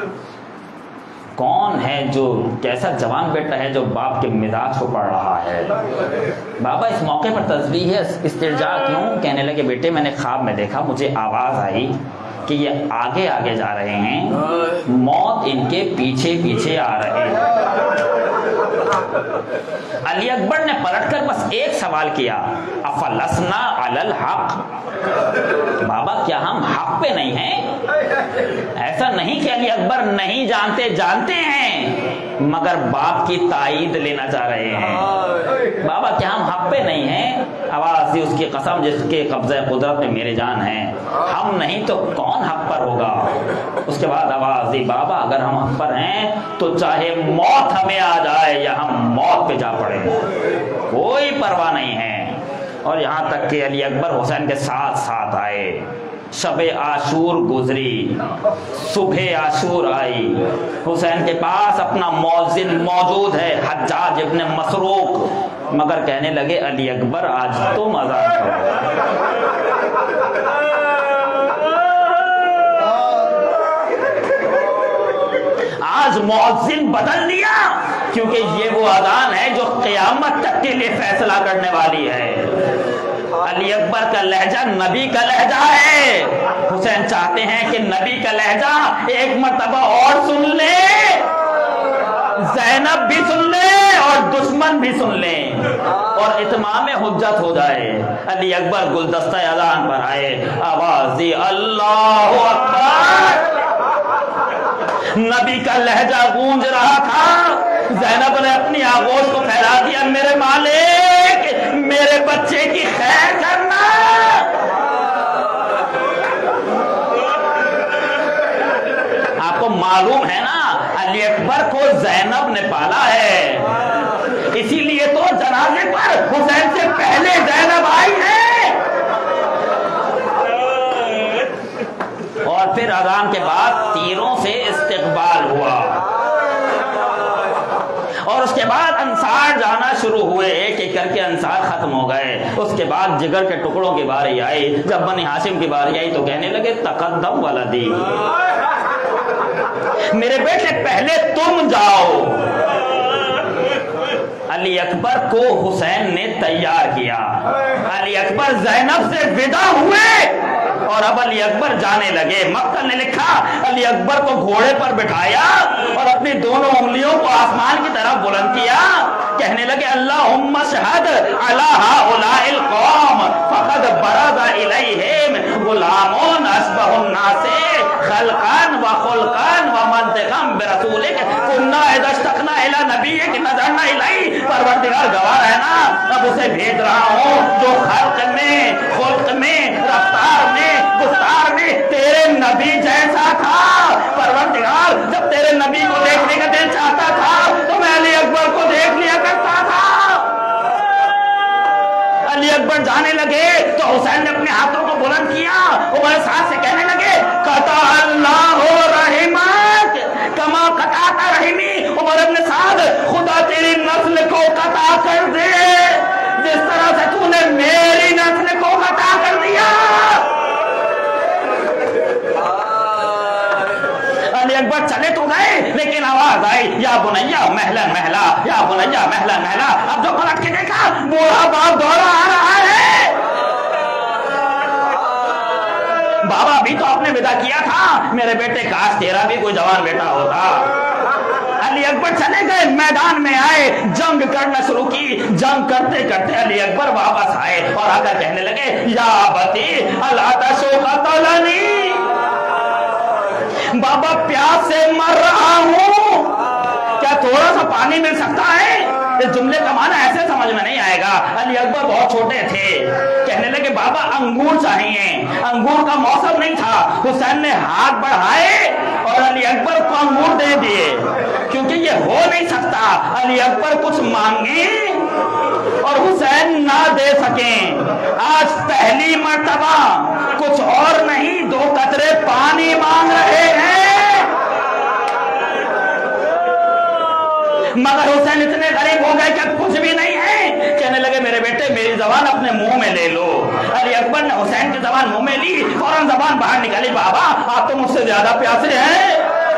کون ہے جو کیسا جوان بیٹا ہے جو باپ کے مزاج کو پڑھ رہا ہے؟ بابا اس موقع پر تسبیح استرجاع کیوں؟ کہنے لگے بیٹے میں نے خواب میں دیکھا، مجھے آواز آئی کہ یہ آگے آگے جا رہے ہیں، موت ان کے پیچھے پیچھے آ رہے ہیں. علی اکبر نے پلٹ کر بس ایک سوال کیا افلسنا علی الحق. بابا کیا ہم حق پہ نہیں ہیں؟ ایسا نہیں کہ علی اکبر نہیں جانتے، جانتے ہیں، مگر باپ کی تائید لینا چاہ رہے ہیں. بابا کیا ہم حق پہ نہیں ہیں؟ آواز دی اس کی قسم جس کے قبضہ قدرت میں میرے جان ہے، ہم نہیں تو کون حق پر ہوگا؟ اس کے بعد آواز دی بابا اگر ہم حق پر ہیں تو چاہے موت ہمیں آ جائے یا ہم موت پہ جا پڑے، کوئی پرواہ نہیں ہے. اور یہاں تک کہ علی اکبر حسین کے ساتھ ساتھ آئے. شب عاشور گزری، صبح عاشور آئی، حسین کے پاس اپنا مؤذن موجود ہے حجاج ابن مسروق، مگر کہنے لگے علی اکبر آج تم اذان کرو. آج مؤذن بدل لیا، کیونکہ یہ وہ اذان ہے جو قیامت تک کے لیے فیصلہ کرنے والی ہے. علی اکبر کا لہجہ نبی کا لہجہ ہے. حسین چاہتے ہیں کہ نبی کا لہجہ ایک مرتبہ اور سن لے، زینب بھی سن لے اور دشمن بھی سن لیں اور اتمام حجت ہو جائے. علی اکبر گلدستہ اذان پر آئے، آواز دی اللہ اکبر. نبی کا لہجہ گونج رہا تھا. زینب نے اپنی آغوش کو پھیلا دیا، میرے مالک میرے بچے کی خیر کرنا. آپ کو معلوم ہے نا علی اکبر کو زینب نے پالا ہے، اسی لیے تو جنازے پر حسین سے پہلے زینب آئی ہے. اور پھر اذان کے بعد تیروں سے استقبال ہوا اور اس کے بعد انصار جانا شروع ہوئے. ایک ایک کر کے انصار ختم ہو گئے. اس کے بعد جگر کے ٹکڑوں کی باری آئی. جب بنی ہاشم کی باری آئی تو کہنے لگے تقدم ولدی، میرے بیٹے پہلے تم جاؤ. علی اکبر کو حسین نے تیار کیا. علی اکبر زینب سے ودا ہوئے اور اب علی اکبر جانے لگے. مقتل نے لکھا علی اکبر کو گھوڑے پر بٹھایا اور اپنی دونوں انگلیوں کو آسمان کی طرف بلند کیا. کہنے لگے اللہم شہد علی ہؤلاء القوم فقد برز الیہم غلامون اشبہ الناس خلقان و خلقان و منطقم برسولک کننا اذا اشتقنا الی نبیک نظرنا الی. پروردگار گواہ ہے نا، اب اسے بھیج رہا ہوں جو خلق میں، خلق میں، رفتار میں، گفتار میں تیرے نبی جیسا تھا. پروردگار جب تیرے نبی کو دیکھنے کا دل چاہتا تھا تو میں علی اکبر کو دیکھ لیا کرتا تھا. علی اکبر جانے لگے تو حسین نے اپنے ہاتھوں کو بلند کیا، عمر ساتھ سے کہنے لگے قطع اللہ رحمک کما قطعت رحمی. عمر ابن سعد خدا تیری نسل کو قطع کر دے جس طرح سے تو نے میری نسل کو قطع کر دیا. علی اکبر چلے تو گئے لیکن آواز آئی یا بنیا محلا محلا، یا بنیا محلا محلا. اب جو پلٹ کے دیکھا بوڑھا باپ دوڑا آ رہا ہے. بابا بھی تو آپ نے ودا کیا تھا، میرے بیٹے کاش تیرا بھی کوئی جوان بیٹا ہوتا. علی اکبر چلے گئے، میدان میں آئے، جنگ کرنا شروع کی. جنگ کرتے کرتے علی اکبر واپس آئے اور آ کر کہنے لگے یا بتی العطش قتلنی، بابا پیاس سے مر رہا ہوں، کیا تھوڑا سا پانی مل سکتا ہے؟ اس جملے کا معنی ایسے سمجھ میں نہیں آئے گا. علی اکبر بہت چھوٹے تھے، کہنے لگے بابا انگور چاہیے. انگور کا موسم نہیں تھا. حسین نے ہاتھ بڑھائے اور علی اکبر کو انگور دے دیے کیونکہ یہ ہو نہیں سکتا علی اکبر کچھ مانگے اور حسین نہ دے سکیں. آج پہلی مرتبہ کچھ اور نہیں، دو قطرے پانی مانگ رہے ہیں. مگر حسین اتنے غریب ہو گئے کہ کچھ بھی نہیں ہے. کہنے لگے میرے بیٹے میری زبان اپنے منہ میں لے لو. علی اکبر نے حسین کی زبان منہ میں لی، فوراً زبان باہر نکالی. بابا آپ تو مجھ سے زیادہ پیاسے ہیں.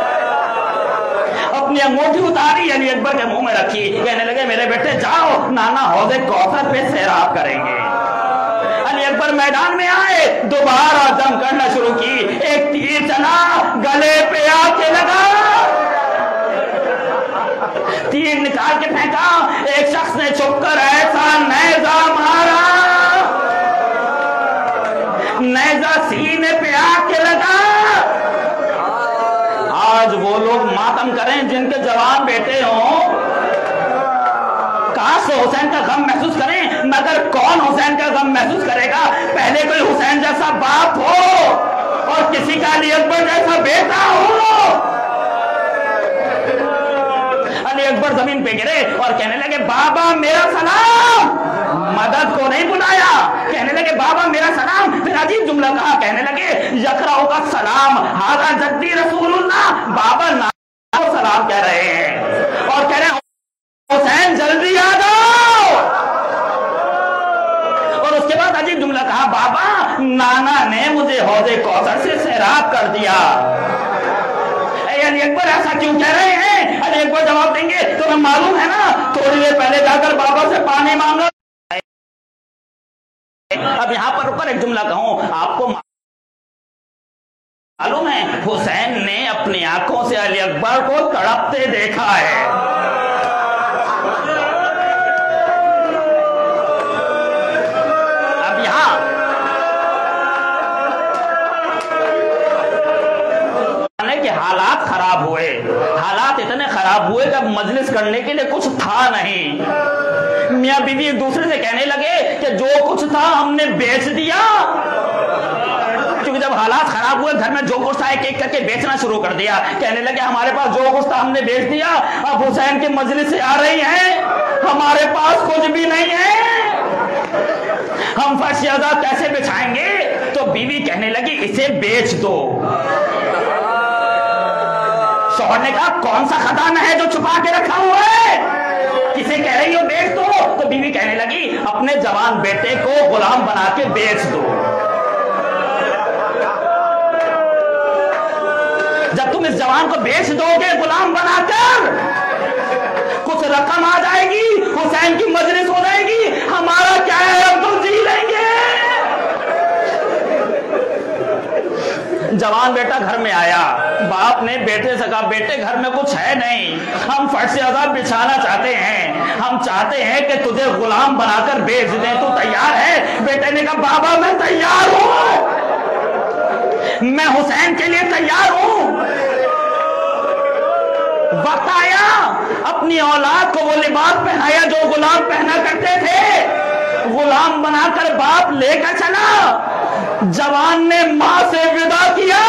اپنی انگوٹھی اتاری علی اکبر کے منہ میں رکھی. کہنے لگے میرے بیٹے جاؤ، نانا حوض کوثر پہ سیراب کریں گے. علی اکبر میدان میں آئے، دوبارہ جنگ کرنا شروع کی. ایک تیر چلا، گلے پہ آ کے لگا، تیر نکال کے پھینکا. ایک شخص نے چھپ کر ایسا نیزہ مارا، نیزہ سینے پہ آ کے لگا. آج وہ لوگ ماتم کریں جن کے جوان بیٹے ہوں، کاش حسین کا غم محسوس کریں، مگر کون حسین کا غم محسوس کرے گا؟ پہلے کوئی حسین جیسا باپ ہو اور کسی کا علی اکبر جیسا بیٹا ہو. علی اکبر زمین پہ گرے اور کہنے لگے بابا میرا سلام. مدد کو نہیں بلایا، کہنے لگے بابا میرا سلام. پھر عجیب جملہ کہا، کہنے لگے یقرأ کا سلام ھذا جدی رسول اللہ. بابا نام سلام کہہ رہے ہیں اور کہہ رہے ہیں حسین جلدی آ جاؤ. اور اس کے بعد عجیب جملہ کہا، بابا نانا نے مجھے حوض کوثر سے سیراب کر دیا. اے علی اکبر ایسا کیوں کہہ رہے ہیں؟ علی اکبر جواب دیں گے تمہیں معلوم ہے نا تھوڑی دیر پہلے جا کر بابا سے پانی مانگا. اب یہاں پر اوپر ایک جملہ کہوں، آپ کو معلوم ہے حسین نے اپنی آنکھوں سے علی اکبر کو تڑپتے دیکھا ہے. اب یہاں کہ حالات خراب ہوئے، حالات اتنے خراب ہوئے کہ اب مجلس کرنے کے لیے کچھ تھا نہیں. میاں بیوی ایک دوسرے سے کہنے لگے کہ جو کچھ تھا ہم نے بیچ دیا. کیونکہ جب حالات خراب ہوئے گھر میں جو کچھ تھا ایک ایک کر کے بیچنا شروع کر دیا. کہنے لگے ہمارے پاس جو کچھ تھا ہم نے بیچ دیا، اب حسین کی مجلس سے آ رہی ہیں، ہمارے پاس کچھ بھی نہیں ہے، ہم فرش عزا کیسے بچھائیں گے؟ تو بیوی کہنے لگی اسے بیچ دو. شوہر نے کہا کون سا خزانہ ہے جو چھپا کے رکھا ہوا ہے، کسے کہہ رہی ہو بیچ دو؟ تو بیوی کہنے لگی اپنے جوان بیٹے کو غلام بنا کے بیچ دو. جب تم اس جوان کو بیچ دو گے غلام بنا کر، کچھ رقم آ جائے گی، حسین کی مجلس ہو جائے گی، ہمارا کیا ہے ہم تو جی لیں گے. جوان بیٹا گھر میں آیا، باپ نے بیٹے سے کہا بیٹے گھر میں کچھ ہے نہیں، ہم فرش عذاب بچھانا چاہتے ہیں، ہم چاہتے ہیں کہ تجھے غلام بنا کر بیچ دیں، تو تیار ہے؟ بیٹے نے کہا بابا میں تیار ہوں. میں حسین کے لیے تیار ہوں۔ وقت آیا اپنی اولاد کو وہ لباس پہنایا جو غلام پہنا کرتے تھے، غلام بنا کر باپ لے کر چلا، جوان نے ماں سے ودا کیا،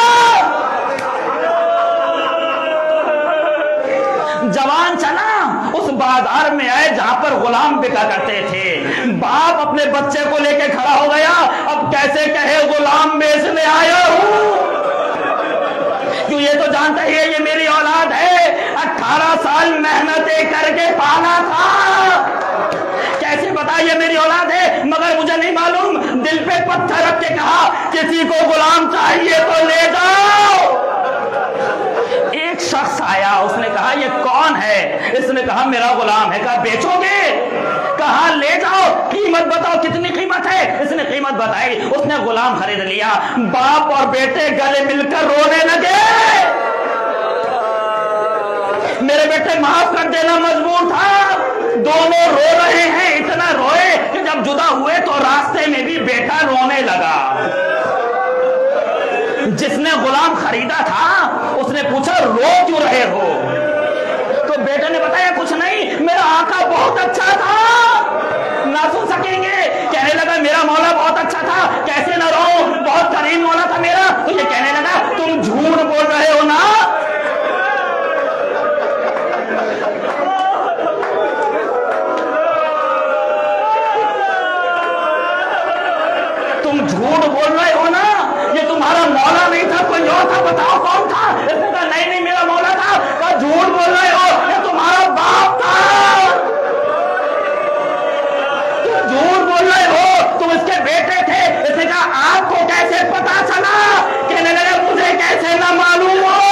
جوان چلا اس بازار میں آئے جہاں پر غلام بکا کرتے تھے، باپ اپنے بچے کو لے کے کھڑا ہو گیا، اب کیسے کہے غلام بیچنے آیا ہوں، کیوں یہ تو جانتا ہی ہے یہ میری اولاد ہے، اٹھارہ سال محنتیں کر کے پالا تھا، کیسے بتا یہ میری اولاد ہے، مگر مجھے نہیں معلوم، دل پہ پتھر رکھ کے کہا کسی کو غلام چاہیے تو لے جاؤ۔ ایک شخص آیا، اس نے کہا یہ کون ہے؟ اس نے کہا میرا غلام ہے۔ کہا بیچو گے؟ کہا لے جاؤ، قیمت بتاؤ کتنی قیمت ہے؟ اس نے قیمت بتائی، اس نے غلام خرید لیا، باپ اور بیٹے گلے مل کر رونے لگے، میرے بیٹے معاف کر دینا مجبور تھا، دونوں رو رہے ہیں، اتنا روئے کہ جب جدا ہوئے تو راستے میں بھی بیٹا رونے لگا۔ جس نے غلام خریدا تھا اس نے پوچھا رو کیوں رہے ہو؟ تو بیٹے نے بتایا کچھ نہیں، میرا آقا بہت اچھا تھا، نہ سن سکیں گے، کہنے لگا میرا مولا بہت اچھا تھا، کیسے نہ رو، بہت کریم مولا تھا میرا۔ تو یہ کہنے لگا تم جھوٹ بول رہے ہو نا، تم جھوٹ بول رہے ہو نا، یہ تمہارا مولا نہیں تھا، کوئی اور تھا، بتاؤ کون تھا؟ اس نے کہا نہیں نہیں میرا مولا تھا۔ کہا جھوٹ بول رہے ہو، یہ تمہارا باپ تھا، تم جھوٹ بول رہے ہو، تم اس کے بیٹے تھے۔ اس نے کہا آپ کو کیسے پتا چلا؟ کہنے لگے مجھے کیسے نہ معلوم ہو،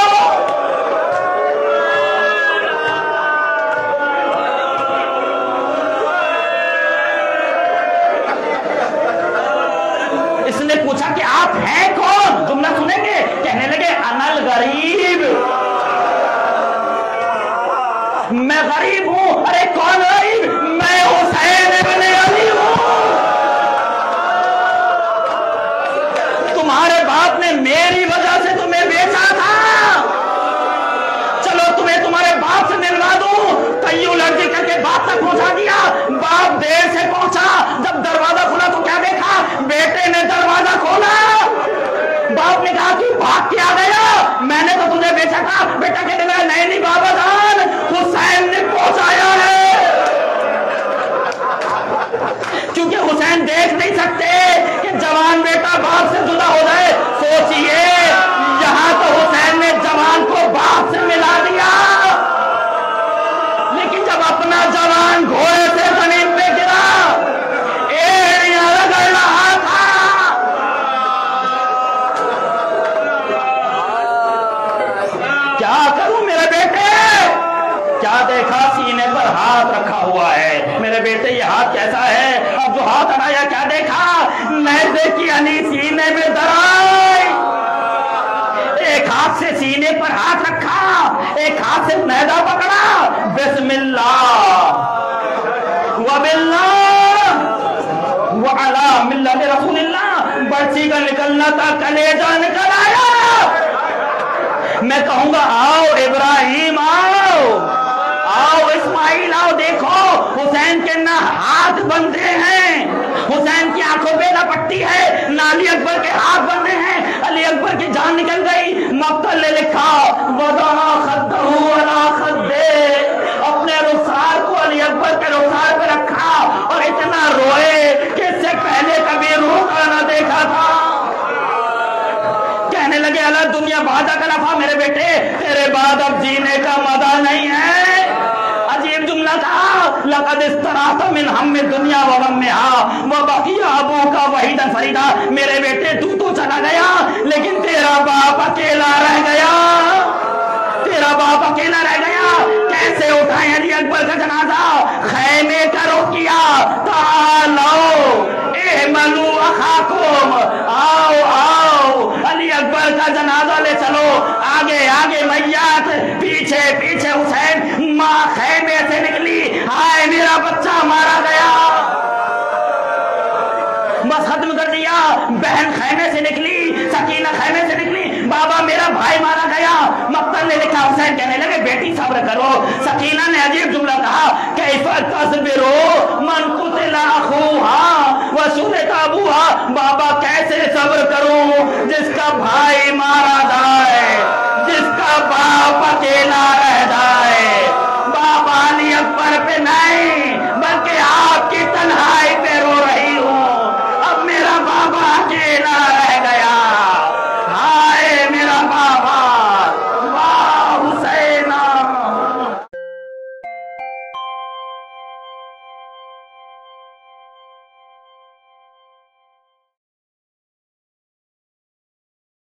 اس نے پوچھا کہ آپ ہیں کون؟ جملہ سنیں گے، کہنے لگے انل غریب، میں غریب ہوں۔ ارے کون غریب؟ میں حسین ابن علی ہوں، تمہارے باپ نے میری وجہ سے تمہیں بیچا تھا، چلو تمہیں تمہارے باپ سے ملوا دوں۔ کئیوں لڑکی کر کے باپ تک پہنچا دیا، باپ دیر سے پہنچا، جب دروازہ کھلا تو کیا دیکھا؟ بیٹے نے دروازہ کھولا، باپ نے کہا تو بھاگ کے آ گیا، میں نے تو تجھے بیچا تھا۔ بیٹا کہنے لگا نہیں نہیں بابا جان، حسین نے پہنچایا ہے، کیونکہ حسین دیکھ نہیں سکتے کہ جوان بیٹا باپ سے جدا ہو جائے۔ سوچئے یہاں تو حسین نے جوان کو باپ سے ملا دیا، لیکن جب اپنا جوان گھوڑے سے زمین پہ گرا، ایڑیاں رگڑ رہا تھا، کیا کروں میرے بیٹے؟ کیا دیکھا؟ سینے پر ہاتھ رکھا ہوا ہے، میرے بیٹے یہ ہاتھ کیسا ہے؟ اب جو ہاتھ ہٹایا کیا دیکھا؟ نیزے کی علی سینے میں درائی، ایک ہاتھ سے سینے پر ہاتھ رکھا، ایک ہاتھ سے نیزہ پکڑا، بسم اللہ وباللہ وعلی ملت رسول اللہ، برچی کا نکلنا تھا، کلیجہ نکل آیا۔ میں کہوں گا آؤ ابراہیم آؤ، آؤ اسماعیل آؤ، دیکھو حسین کے نہ ہاتھ بندھے ہیں، حسین کی آنکھوں پہ لپٹی ہے، نہ علی اکبر کے ہاتھ بندھے ہیں، علی اکبر کی جان نکل گئی۔ مقتل نے لکھا وضع خدہ علی خدہ، اپنے رخسار کو علی اکبر کے رخسار پہ رکھا اور اتنا روئے کہ اس سے پہلے کبھی روتا نہ دیکھا تھا۔ کہنے لگے اللہ دنیا بھاجا کا لفا، میرے بیٹے تیرے بعد اب جینے کا مزہ نہیں ہے۔ عجیب جملہ تھا، لقد استراحت من ہم دنیا و غمہا وبقی ابوک وحیدا فریدا، میرے بیٹے تو تو چلا گیا لیکن تیرا باپ اکیلا رہ گیا، تیرا باپ اکیلا رہ گیا۔ کیسے اٹھائیں علی اکبر کا جنازہ؟ خیمے کا رخ کیا، تعالو اعملوا اخاکم، آؤ آؤ علی اکبر کا جنازہ لے چلو، آگے آگے میت، پیچھے پیچھے حسین۔ ماں خیمے سے نکلی، ہائے میرا بچہ مارا گیا، بس ختم کر دیا۔ بہن خیمے سے نکلی، سکینہ خیمے سے نکلی، بابا میرا بھائی مارا گیا۔ مقتل نے لکھا، حسین کہنے لگے بیٹی صبر کرو۔ سکینہ نے عجیب جملہ کہا، کیف تصبروا من قتل اخوہا وسرق ابوہا، بابا کیسے صبر کروں جس کا بھائی مارا